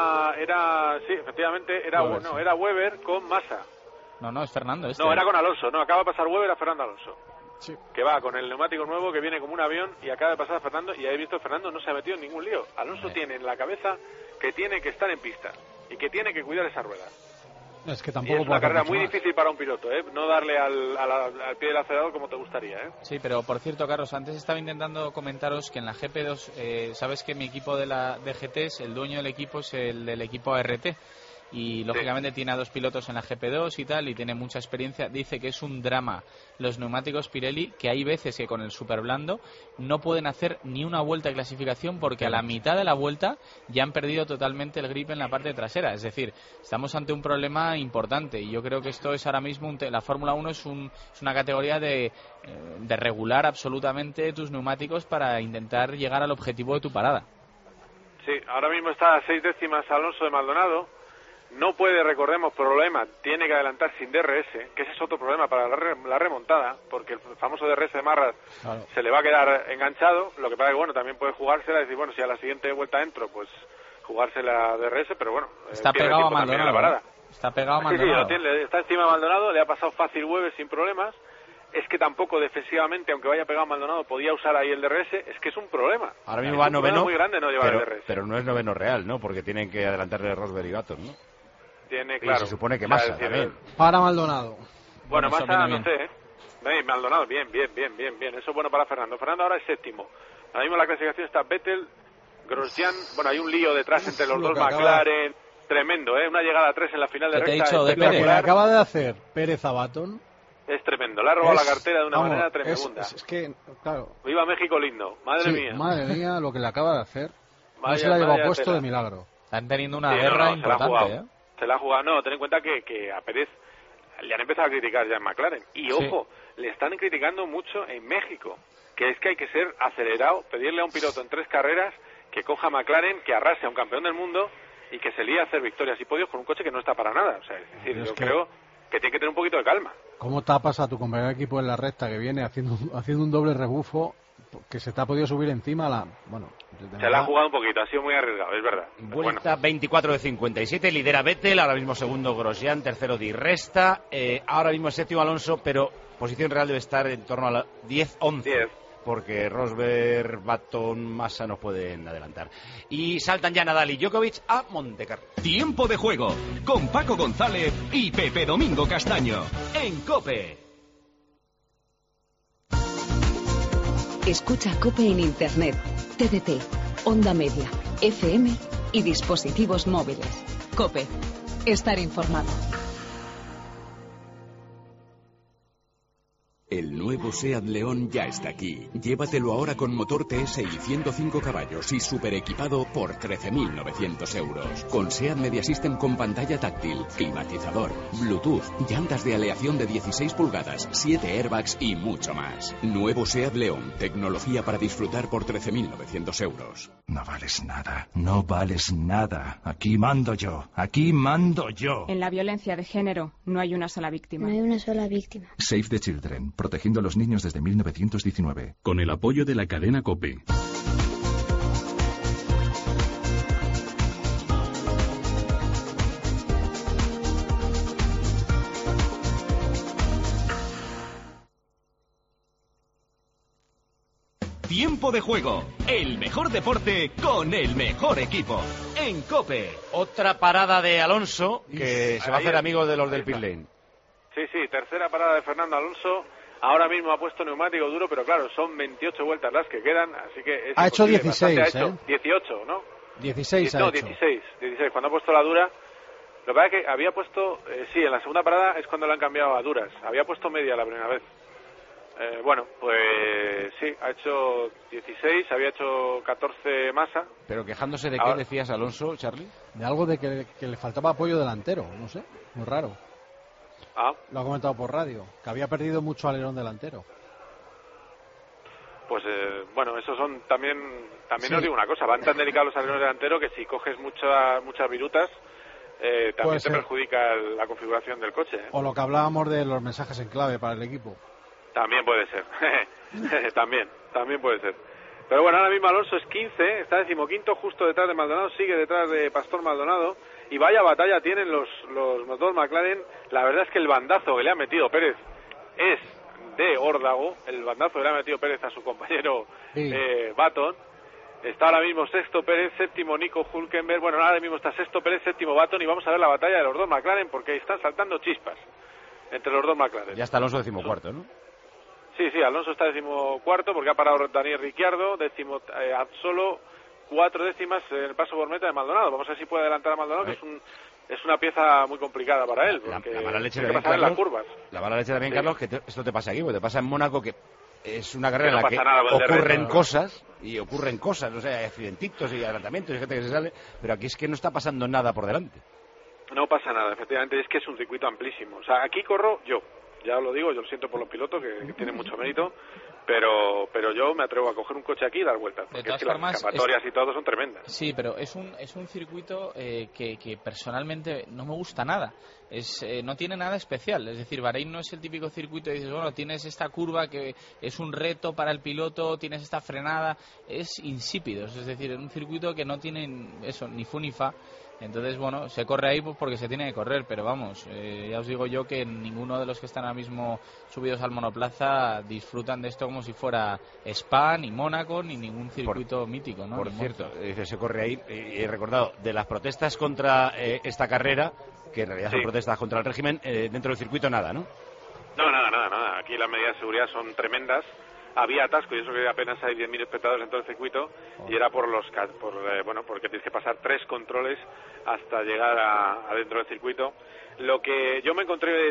sí, efectivamente, era Webber con Massa.
No, es Fernando este.
No, era con Alonso. No, acaba de pasar Webber a Fernando Alonso.
Sí.
Que va con el neumático nuevo, que viene como un avión, y acaba de pasar a Fernando, y ahí visto Fernando no se ha metido en ningún lío. Alonso tiene en la cabeza que tiene que estar en pista y que tiene que cuidar esa rueda.
Es que
Y
tampoco
es una carrera muy
más.
difícil para un piloto, ¿eh? No darle al pie del acelerador como te gustaría, ¿eh?
Sí, pero por cierto, Carlos, antes estaba intentando comentaros que en la GP2, sabes que mi equipo de GTs, el dueño del equipo es el del equipo ART. Y lógicamente tiene a 2 pilotos en la GP2 y tal, y tiene mucha experiencia. Dice que es un drama los neumáticos Pirelli, que hay veces que con el super blando no pueden hacer ni una vuelta de clasificación porque a la mitad de la vuelta ya han perdido totalmente el grip en la parte trasera. Es decir, estamos ante un problema importante y yo creo que esto es ahora mismo la Fórmula 1 es una categoría de regular absolutamente tus neumáticos para intentar llegar al objetivo de tu parada.
Sí, ahora mismo está a 6 décimas Alonso de Maldonado. No puede, recordemos, problema, tiene que adelantar sin DRS, que ese es otro problema para la remontada, porque el famoso DRS de Marras se le va a quedar enganchado. Lo que pasa es que, bueno, también puede jugársela y decir, bueno, si a la siguiente vuelta entro, pues jugarse la DRS, pero bueno,
está pegado a Maldonado. Está pegado a Maldonado.
Sí, está encima de Maldonado, le ha pasado fácil Webber sin problemas. Es que tampoco defensivamente, aunque vaya pegado a Maldonado, podía usar ahí el DRS, es que es un problema.
Ahora mismo va noveno,
muy grande no llevar el DRS.
Pero no es noveno real, ¿no? Porque tienen que adelantarle Rosberg y Baton, ¿no?
Tiene, claro.
Y se supone que Massa también.
Para Maldonado.
Bueno, Massa, no sé, ¿eh? Maldonado, bien. Eso es bueno para Fernando. Fernando ahora es séptimo. Ahora mismo la clasificación está Vettel, Grosjean. Bueno, hay un lío detrás entre los dos, McLaren. Tremendo, ¿eh? Una llegada a 3 en la final de recta.
Lo que le acaba de hacer Pérez a Baton
es tremendo. Le ha robado la cartera de una manera tremenda.
Es que, claro.
Viva México lindo. Madre mía.
Madre mía, lo que le acaba de hacer. No se la ha llevado puesto de milagro.
Están teniendo una guerra importante, ¿eh?
Se la ha jugado. No, ten en cuenta que a Pérez le han empezado a criticar ya en McLaren. Y ojo, le están criticando mucho en México. Que es que hay que ser acelerado, pedirle a un piloto en 3 carreras que coja McLaren, que arrase a un campeón del mundo y que se líe a hacer victorias y podios con un coche que no está para nada. O sea, es decir, yo creo que tiene que tener un poquito de calma.
¿Cómo tapas a tu compañero de equipo en la recta que viene haciendo un doble rebufo que se te ha podido subir encima
se la ha jugado un poquito, ha sido muy arriesgado, es verdad.
Vuelta 24 de 57, lidera Vettel, ahora mismo segundo Grosjean, tercero Di Resta, ahora mismo séptimo Alonso, pero posición real debe estar en torno a la 10-11. Porque Rosberg, Baton, Massa nos pueden adelantar. Y saltan ya Nadal y Djokovic a Montecarlo.
Tiempo de juego con Paco González y Pepe Domingo Castaño en COPE.
Escucha COPE en Internet, TDT, Onda Media, FM y dispositivos móviles. COPE. Estar informado.
El nuevo SEAT León ya está aquí. Llévatelo ahora con motor TSI 105 caballos y super equipado por 13.900 euros. Con SEAT Media System con pantalla táctil, climatizador, Bluetooth, llantas de aleación de 16 pulgadas, 7 airbags y mucho más. Nuevo SEAT León, tecnología para disfrutar por 13.900 euros.
No vales nada, no vales nada. Aquí mando yo, aquí mando yo.
En la violencia de género no hay una sola víctima.
No hay una sola víctima.
Save the Children, protegiendo a los niños desde 1919.
Con el apoyo de la cadena COPE.
Tiempo de juego. El mejor deporte con el mejor equipo. En COPE.
Otra parada de Alonso que se va a hacer amigo de los del pit lane.
Sí, tercera parada de Fernando Alonso. Ahora mismo ha puesto neumático duro, pero claro, son 28 vueltas las que quedan, así que...
Ha hecho 16,
ha hecho 18, ¿no?
16
no, 16. Cuando ha puesto la dura... Lo que pasa es que había puesto... sí, en la segunda parada es cuando la han cambiado a duras. Había puesto media la primera vez. Bueno, pues sí, ha hecho 16, había hecho 14 Massa.
¿Pero quejándose de qué decías, Alonso, Charlie?
De algo de que le faltaba apoyo delantero, no sé, muy raro. Lo ha comentado por radio, que había perdido mucho alerón delantero.
Pues bueno, esos son también
sí.
Os digo una cosa, van tan delicados los alerones delanteros que si coges muchas virutas también te perjudica la configuración del coche.
O lo que hablábamos de los mensajes en clave para el equipo.
También puede ser, también puede ser. Pero bueno, ahora mismo Alonso es 15, está 15º, justo detrás de Maldonado, sigue detrás de Pastor Maldonado. Y vaya batalla tienen los dos McLaren. La verdad es que el bandazo que le ha metido Pérez es de órdago. El bandazo que le ha metido Pérez a su compañero Button. Está ahora mismo sexto Pérez, séptimo Nico Hülkenberg. Bueno, ahora mismo está sexto Pérez, séptimo Button. Y vamos a ver la batalla de los dos McLaren porque están saltando chispas entre los dos McLaren.
Ya está Alonso 14º, ¿no?
Sí, Alonso está 14º porque ha parado Daniel Ricciardo, 10º Azzolo, 4 décimas en el paso por meta de Maldonado. Vamos a ver si puede adelantar a Maldonado, que es una pieza muy complicada para él.
La mala leche
de pasar en las curvas.
La mala leche también, Carlos, que esto te pasa aquí, porque te pasa en Mónaco, que es una carrera en la que ocurren cosas, o sea, accidentitos y adelantamientos y gente que se sale, pero aquí es que no está pasando nada por delante.
No pasa nada, efectivamente, es que es un circuito amplísimo. O sea, aquí corro yo. Ya lo digo, yo lo siento por los pilotos, que tienen mucho mérito, pero yo me atrevo a coger un coche aquí y dar vueltas, porque es que las escapatorias y todo son tremendas.
Sí, pero es un circuito que personalmente no me gusta nada. No tiene nada especial, es decir, Bahrein no es el típico circuito y dices, bueno, tienes esta curva que es un reto para el piloto, tienes esta frenada, es insípido, es decir, es un circuito que no tiene eso, ni fu ni fa. Entonces, bueno, se corre ahí pues porque se tiene que correr, pero vamos, ya os digo yo que ninguno de los que están ahora mismo subidos al monoplaza disfrutan de esto como si fuera Spa, ni Mónaco, ni ningún circuito mítico, ¿no?
Por cierto, se corre ahí, y he recordado, de las protestas contra esta carrera, que en realidad son protestas contra el régimen, dentro del circuito nada, ¿no?
No, nada. Aquí las medidas de seguridad son tremendas. Había atasco y eso que apenas hay 10.000 espectadores en todo el circuito y era porque tienes que pasar 3 controles hasta llegar adentro del circuito. Lo que yo me encontré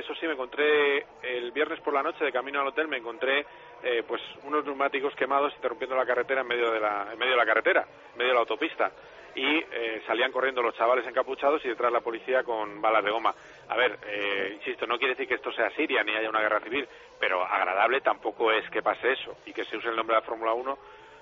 el viernes por la noche de camino al hotel, me encontré pues unos neumáticos quemados interrumpiendo la carretera en medio de la carretera, en medio de la autopista. Y salían corriendo los chavales encapuchados y detrás la policía con balas de goma. A ver, insisto, no quiere decir que esto sea Siria ni haya una guerra civil, pero agradable tampoco es que pase eso y que se use el nombre de la Fórmula 1,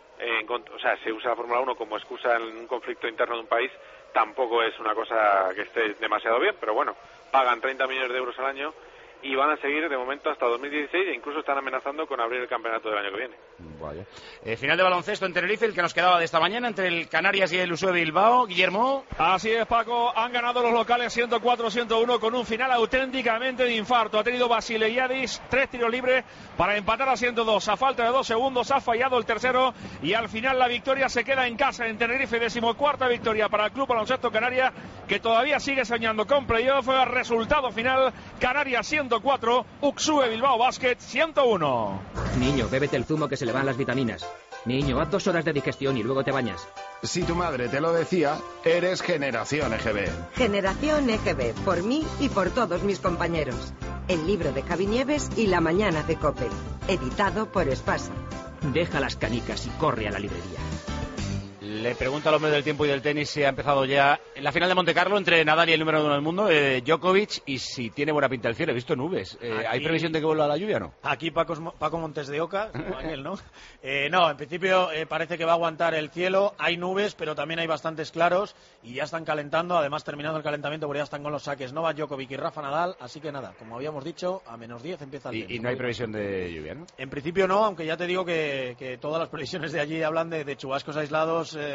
se usa la Fórmula 1 como excusa en un conflicto interno de un país, tampoco es una cosa que esté demasiado bien, pero bueno, pagan 30 millones de euros al año y van a seguir de momento hasta 2016 e incluso están amenazando con abrir el campeonato del año que viene.
Vaya. Final de baloncesto en Tenerife, el que nos quedaba de esta mañana entre el Canarias y el USUE Bilbao. Guillermo.
Así es, Paco, han ganado los locales 104-101 con un final auténticamente de infarto. Ha tenido Basileiadis 3 tiros libres para empatar a 102. A falta de 2 segundos ha fallado el tercero y al final la victoria se queda en casa en Tenerife. 14ª victoria para el Club Baloncesto Canarias, que todavía sigue soñando con playoff. Resultado final: Canarias 104, USUE Bilbao Basket 101.
Niño, bébete el zumo que se le van las vitaminas. Niño, haz 2 horas de digestión y luego te bañas.
Si tu madre te lo decía, eres Generación EGB.
Generación EGB, por mí y por todos mis compañeros. El libro de Javi Nieves y La mañana de COPE. Editado por Espasa.
Deja las canicas y corre a la librería.
Le pregunto al hombre del tiempo y del tenis si ha empezado ya la final de Monte Carlo entre Nadal y el número 1 del mundo, Djokovic, y si tiene buena pinta el cielo. He visto nubes. ¿Hay previsión de que vuelva la lluvia o no?
Aquí Paco Montes de Oca, ¿no? No, en principio parece que va a aguantar el cielo. Hay nubes, pero también hay bastantes claros y ya están calentando. Además, terminando el calentamiento, porque ya están con los saques Novak Djokovic y Rafa Nadal. Así que nada, como habíamos dicho, a -10 empieza el tiempo.
Y no hay previsión de lluvia, ¿no?
En principio no, aunque ya te digo que todas las previsiones de allí hablan de chubascos aislados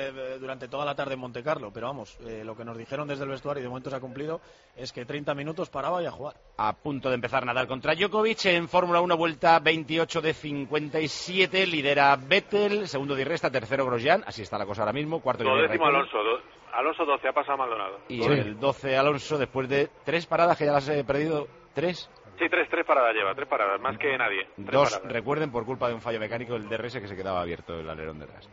durante toda la tarde en Montecarlo, pero vamos, lo que nos dijeron desde el vestuario y de momento se ha cumplido es que 30 minutos paraba y a jugar.
A punto de empezar Nadal contra Djokovic en Fórmula 1, vuelta 28 de 57, lidera Vettel, segundo Di Resta, tercero Grosjean, así está la cosa ahora mismo, cuarto
décimo Alonso 12, ha pasado Maldonado.
Y el 12 Alonso, después de 3 paradas, que ya las he perdido, 3.
Sí, tres paradas lleva, 3 paradas, más que nadie.
2,
paradas.
recuerden, por culpa de un fallo mecánico, el DRS que se quedaba abierto, el alerón detrás.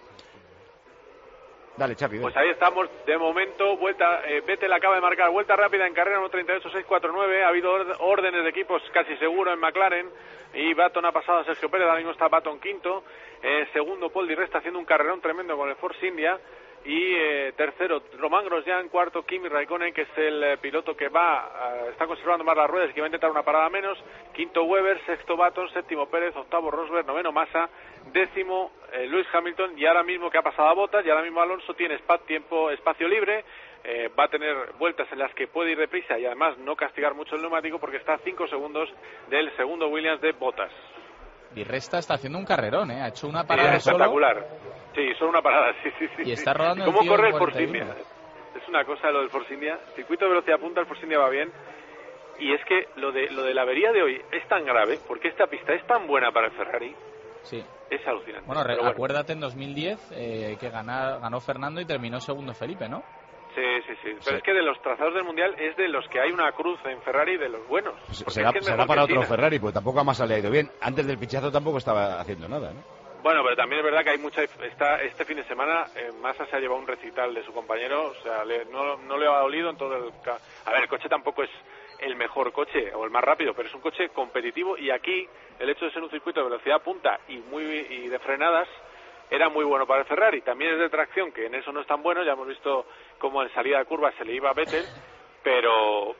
Dale, Chapi.
Pues ahí estamos, de momento, vuelta, Vettel acaba de marcar vuelta rápida en carrera 1.38.649, ha habido órdenes de equipos casi seguro en McLaren, y Baton ha pasado a Sergio Pérez, ahora mismo está Baton quinto, segundo Paul Di Resta haciendo un carrerón tremendo con el Force India, y tercero Romain Grosjean, cuarto Kimi Raikkonen, que es el piloto que está conservando más las ruedas y que va a intentar una parada menos, quinto Webber, sexto Baton, séptimo Pérez, octavo Rosberg, noveno Massa, décimo Lewis Hamilton, y ahora mismo que ha pasado a Bottas, y ahora mismo Alonso tiene espacio libre, va a tener vueltas en las que puede ir deprisa y además no castigar mucho el neumático porque está a 5 segundos del segundo Williams de Bottas.
Di Resta está haciendo un carrerón, ha hecho una parada
espectacular. Sí, solo una parada, sí.
Y está rodando
¿Cómo corre el Force India? Es una cosa lo del Force India. Circuito de velocidad punta, el Force India va bien. Y es que lo de la avería de hoy es tan grave, porque esta pista es tan buena para el Ferrari.
Sí.
Es alucinante.
Bueno, acuérdate en 2010 que ganó Fernando y terminó segundo Felipe, ¿no?
Sí. Pero es que de los trazados del Mundial es de los que hay una cruz en Ferrari de los buenos.
Será para otro Ferrari, porque tampoco a Massa le ha ido bien. Antes del pichazo tampoco estaba haciendo nada, ¿no?
Bueno, pero también es verdad que hay este fin de semana Massa se ha llevado un recital de su compañero, o sea, no le ha dolido en todo el... A ver, el coche tampoco es el mejor coche o el más rápido, pero es un coche competitivo, y aquí el hecho de ser un circuito de velocidad punta y de frenadas era muy bueno para el Ferrari. También es de tracción, que en eso no es tan bueno, ya hemos visto cómo en salida de curva se le iba a Vettel, pero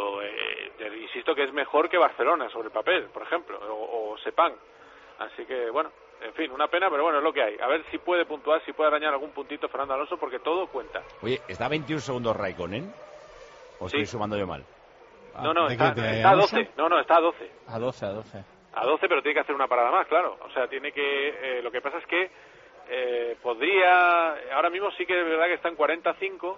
insisto que es mejor que Barcelona sobre el papel, por ejemplo, o Sepang. Así que, bueno, en fin, una pena, pero bueno, es lo que hay. A ver si puede puntuar, si puede arañar algún puntito Fernando Alonso, porque todo cuenta.
Oye, ¿está a 21 segundos Raikkonen? ¿O estoy sumando yo mal?
No, está a 12. No, está a 12.
A 12.
A 12, pero tiene que hacer una parada más, claro. O sea, tiene que... lo que pasa es que podría... Ahora mismo sí que es verdad que está en 45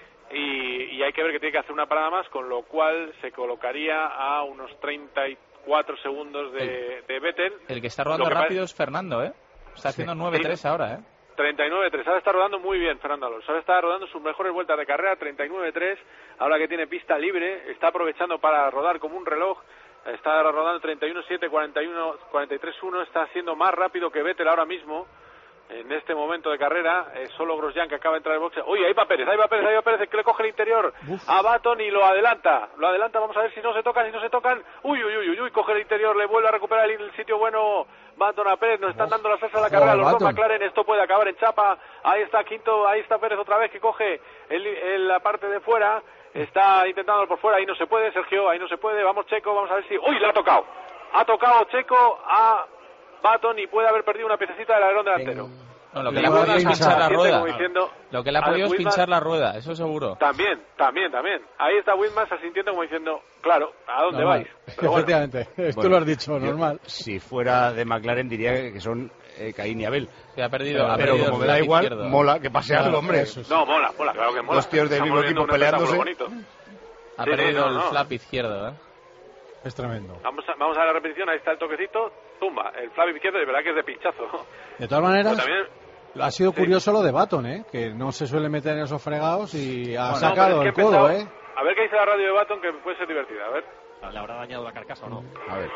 y hay que ver que tiene que hacer una parada más, con lo cual se colocaría a unos 34 segundos de Vettel.
El que está rodando rápido es Fernando, Está haciendo 9.3 ahora,
39.3, ahora está rodando muy bien Fernando Alonso, ahora está rodando sus mejores vueltas de carrera, 39.3, ahora que tiene pista libre, está aprovechando para rodar como un reloj, está rodando 31.7, 43.1, está siendo más rápido que Vettel ahora mismo, en este momento de carrera, solo Grosjean que acaba de entrar en boxe. Uy, ahí va Pérez, que le coge el interior a Baton y lo adelanta, vamos a ver si no se tocan, uy, coge el interior, le vuelve a recuperar el sitio bueno Baton a Pérez, nos están dando la salsa a la carrera, los dos McLaren, esto puede acabar en chapa, ahí está quinto, ahí está Pérez otra vez que coge la parte de fuera, está intentando por fuera, ahí no se puede, Sergio, vamos Checo, vamos a ver si, uy, le ha tocado Checo a Baton y puede haber perdido una piececita del alerón delantero.
No, lo que le ha podido es pinchar la rueda. Lo que le ha podido es
Whitman,
pinchar la rueda, eso seguro.
También. Ahí está Whitman asintiendo como diciendo, claro, ¿a dónde vais?
Pero efectivamente, esto lo has dicho, normal.
Si fuera de McLaren diría que son Caín y Abel.
Que ha perdido,
pero como me da igual,
izquierdo.
mola que pase algo, hombre.
No, mola, claro que mola.
Dos tíos del mismo equipo peleándose.
Ha perdido el flap izquierdo,
Es tremendo.
Vamos a ver la repetición, ahí está el toquecito, tumba, el flap izquierdo, de verdad que es de pinchazo.
De todas maneras, ha sido curioso lo de Baton, que no se suele meter en esos fregados y ha sacado el codo,
A ver qué dice la radio de Baton, que puede ser divertida, a ver.
¿Le habrá dañado la carcasa o no?
A ver.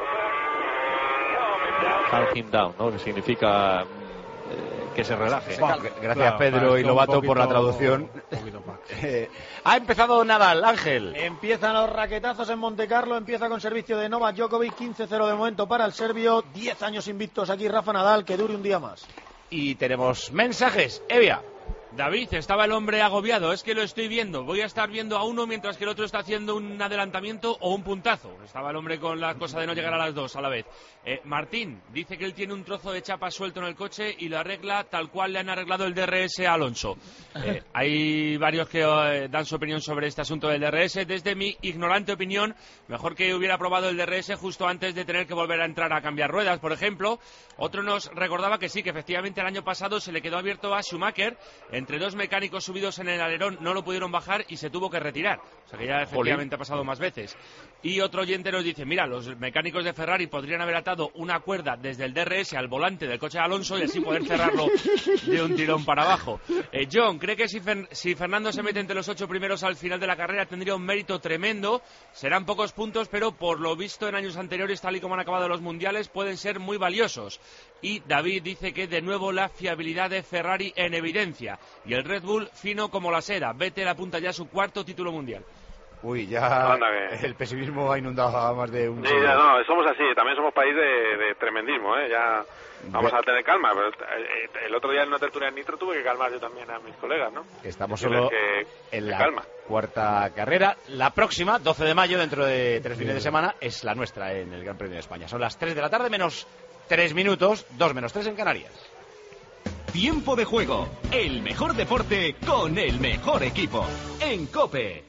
Calm him down, ¿no? Que significa que se relaje.
Gracias Pedro y Lobato por la traducción. Ha empezado Nadal, Ángel.
Empiezan los raquetazos en Montecarlo, empieza con servicio de Novak Djokovic, 15-0 de momento para el serbio, 10 años invictos aquí Rafa Nadal, que dure un día más.
Y tenemos mensajes, Evia.
David, estaba el hombre agobiado, es que lo estoy viendo, voy a estar viendo a uno mientras que el otro está haciendo un adelantamiento o un puntazo. Estaba el hombre con la cosa de no llegar a las dos a la vez. Martín dice que él tiene un trozo de chapa suelto en el coche y lo arregla tal cual le han arreglado el DRS a Alonso. Hay varios que dan su opinión sobre este asunto del DRS. Desde mi ignorante opinión, mejor que hubiera probado el DRS justo antes de tener que volver a entrar a cambiar ruedas, por ejemplo. Otro nos recordaba que sí, que efectivamente el año pasado se le quedó abierto a Schumacher. Entre dos mecánicos subidos en el alerón no lo pudieron bajar y se tuvo que retirar. O sea que ya efectivamente ha pasado más veces. Y otro oyente nos dice, mira, los mecánicos de Ferrari podrían haber atado una cuerda desde el DRS al volante del coche de Alonso y así poder cerrarlo de un tirón para abajo. John, ¿cree que si Fernando se mete entre los 8 primeros al final de la carrera tendría un mérito tremendo? Serán pocos puntos, pero por lo visto en años anteriores, tal y como han acabado los mundiales, pueden ser muy valiosos. Y David dice que de nuevo la fiabilidad de Ferrari en evidencia. Y el Red Bull fino como la seda. Vettel apunta ya su 4º título mundial.
Uy, ya el pesimismo ha inundado a más de un...
Sí, ya, no, somos así, también somos país de tremendismo, ya vamos a tener calma. Pero el otro día en una tertulia en Nitro tuve que calmar yo también a mis colegas, ¿no?
Estamos solo en la cuarta carrera. La próxima, 12 de mayo, dentro de 3 fines de semana, es la nuestra en el Gran Premio de España. Son las 3 de la tarde menos 3 minutos, 2 menos 3 en Canarias.
Tiempo de juego, el mejor deporte con el mejor equipo, en COPE.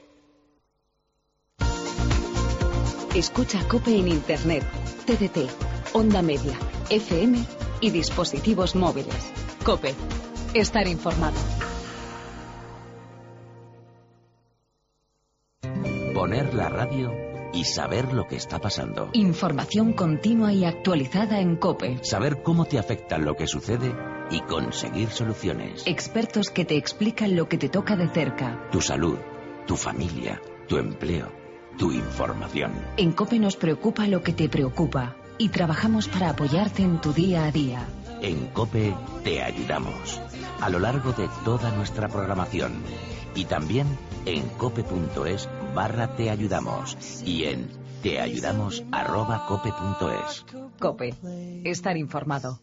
Escucha COPE en Internet, TDT, Onda Media, FM y dispositivos móviles. COPE. Estar informado.
Poner la radio y saber lo que está pasando.
Información continua y actualizada en COPE.
Saber cómo te afecta lo que sucede y conseguir soluciones.
Expertos que te explican lo que te toca de cerca.
Tu salud, tu familia, tu empleo, tu información.
En COPE nos preocupa lo que te preocupa y trabajamos para apoyarte en tu día a día.
En COPE te ayudamos a lo largo de toda nuestra programación y también en cope.es/te ayudamos y en teayudamos@cope.es.
COPE. Estar informado.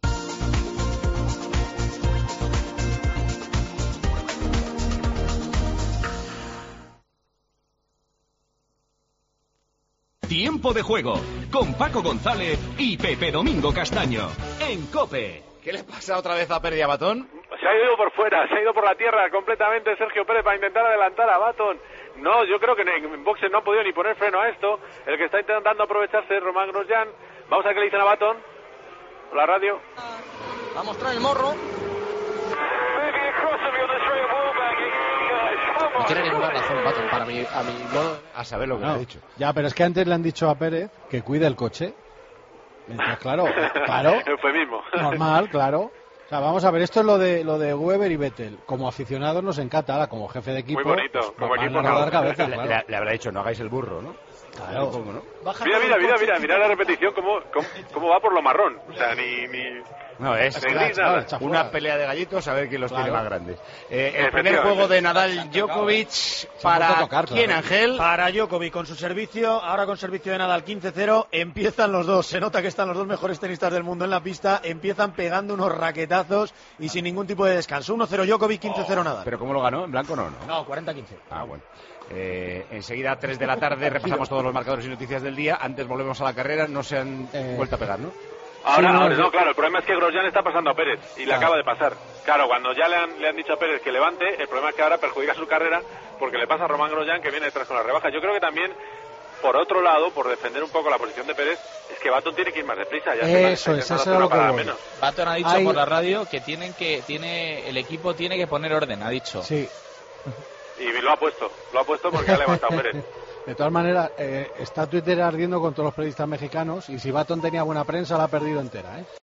Tiempo de juego con Paco González y Pepe Domingo Castaño en COPE.
¿Qué le pasa otra vez a Pérez y a Batón?
Se ha ido por fuera, se ha ido por la tierra completamente Sergio Pérez para intentar adelantar a Baton. No, yo creo que en boxes no ha podido ni poner freno a esto. El que está intentando aprovecharse es Román Grosjean. Vamos a ver qué le dicen a Baton. Por la radio.
Va a mostrar el morro. No tiene ninguna razón, Baton, para mí, a mi modo.
A saber lo que le ha dicho.
Ya, pero es que antes le han dicho a Pérez que cuide el coche. Entonces, claro.
Eufemismo.
Normal, claro. O sea, vamos a ver, esto es lo de Weber y Vettel. Como aficionados nos encanta, ahora como jefe de equipo.
Muy bonito,
pues,
como equipo.
Le habrá dicho, no hagáis el burro, ¿no?
Claro.
¿No?
Mira la repetición, cómo va por lo marrón. O sea, ni...
No, es una pelea de gallitos a ver quién los tiene más grandes. El primer juego de Nadal-Djokovic para ¿quién, Ángel?
Para Djokovic con su servicio, ahora con servicio de Nadal 15-0, empiezan los dos, se nota que están los dos mejores tenistas del mundo en la pista, empiezan pegando unos raquetazos y sin ningún tipo de descanso. 1-0 Djokovic, 15-0 Nadal.
¿Pero cómo lo ganó? ¿En blanco no?
No, 40-15.
Ah, bueno. Enseguida, 3 de la tarde, repasamos todos los marcadores y noticias del día. Antes volvemos a la carrera, no se han vuelto a pegar, ¿no?
Ahora, claro, el problema es que Grosjean está pasando a Pérez y le acaba de pasar. Claro, cuando ya le han dicho a Pérez que levante, el problema es que ahora perjudica su carrera porque le pasa a Román Grosjean que viene detrás con la rebaja. Yo creo que también, por otro lado, por defender un poco la posición de Pérez, es que Baton tiene que ir más deprisa.
Eso es lo que voy.
Baton ha dicho por la radio que el equipo tiene que poner orden, ha dicho.
Sí.
Y lo ha puesto porque ha levantado Pérez.
De todas maneras, está Twitter ardiendo con todos los periodistas mexicanos y si Baton tenía buena prensa la ha perdido entera, ¿eh?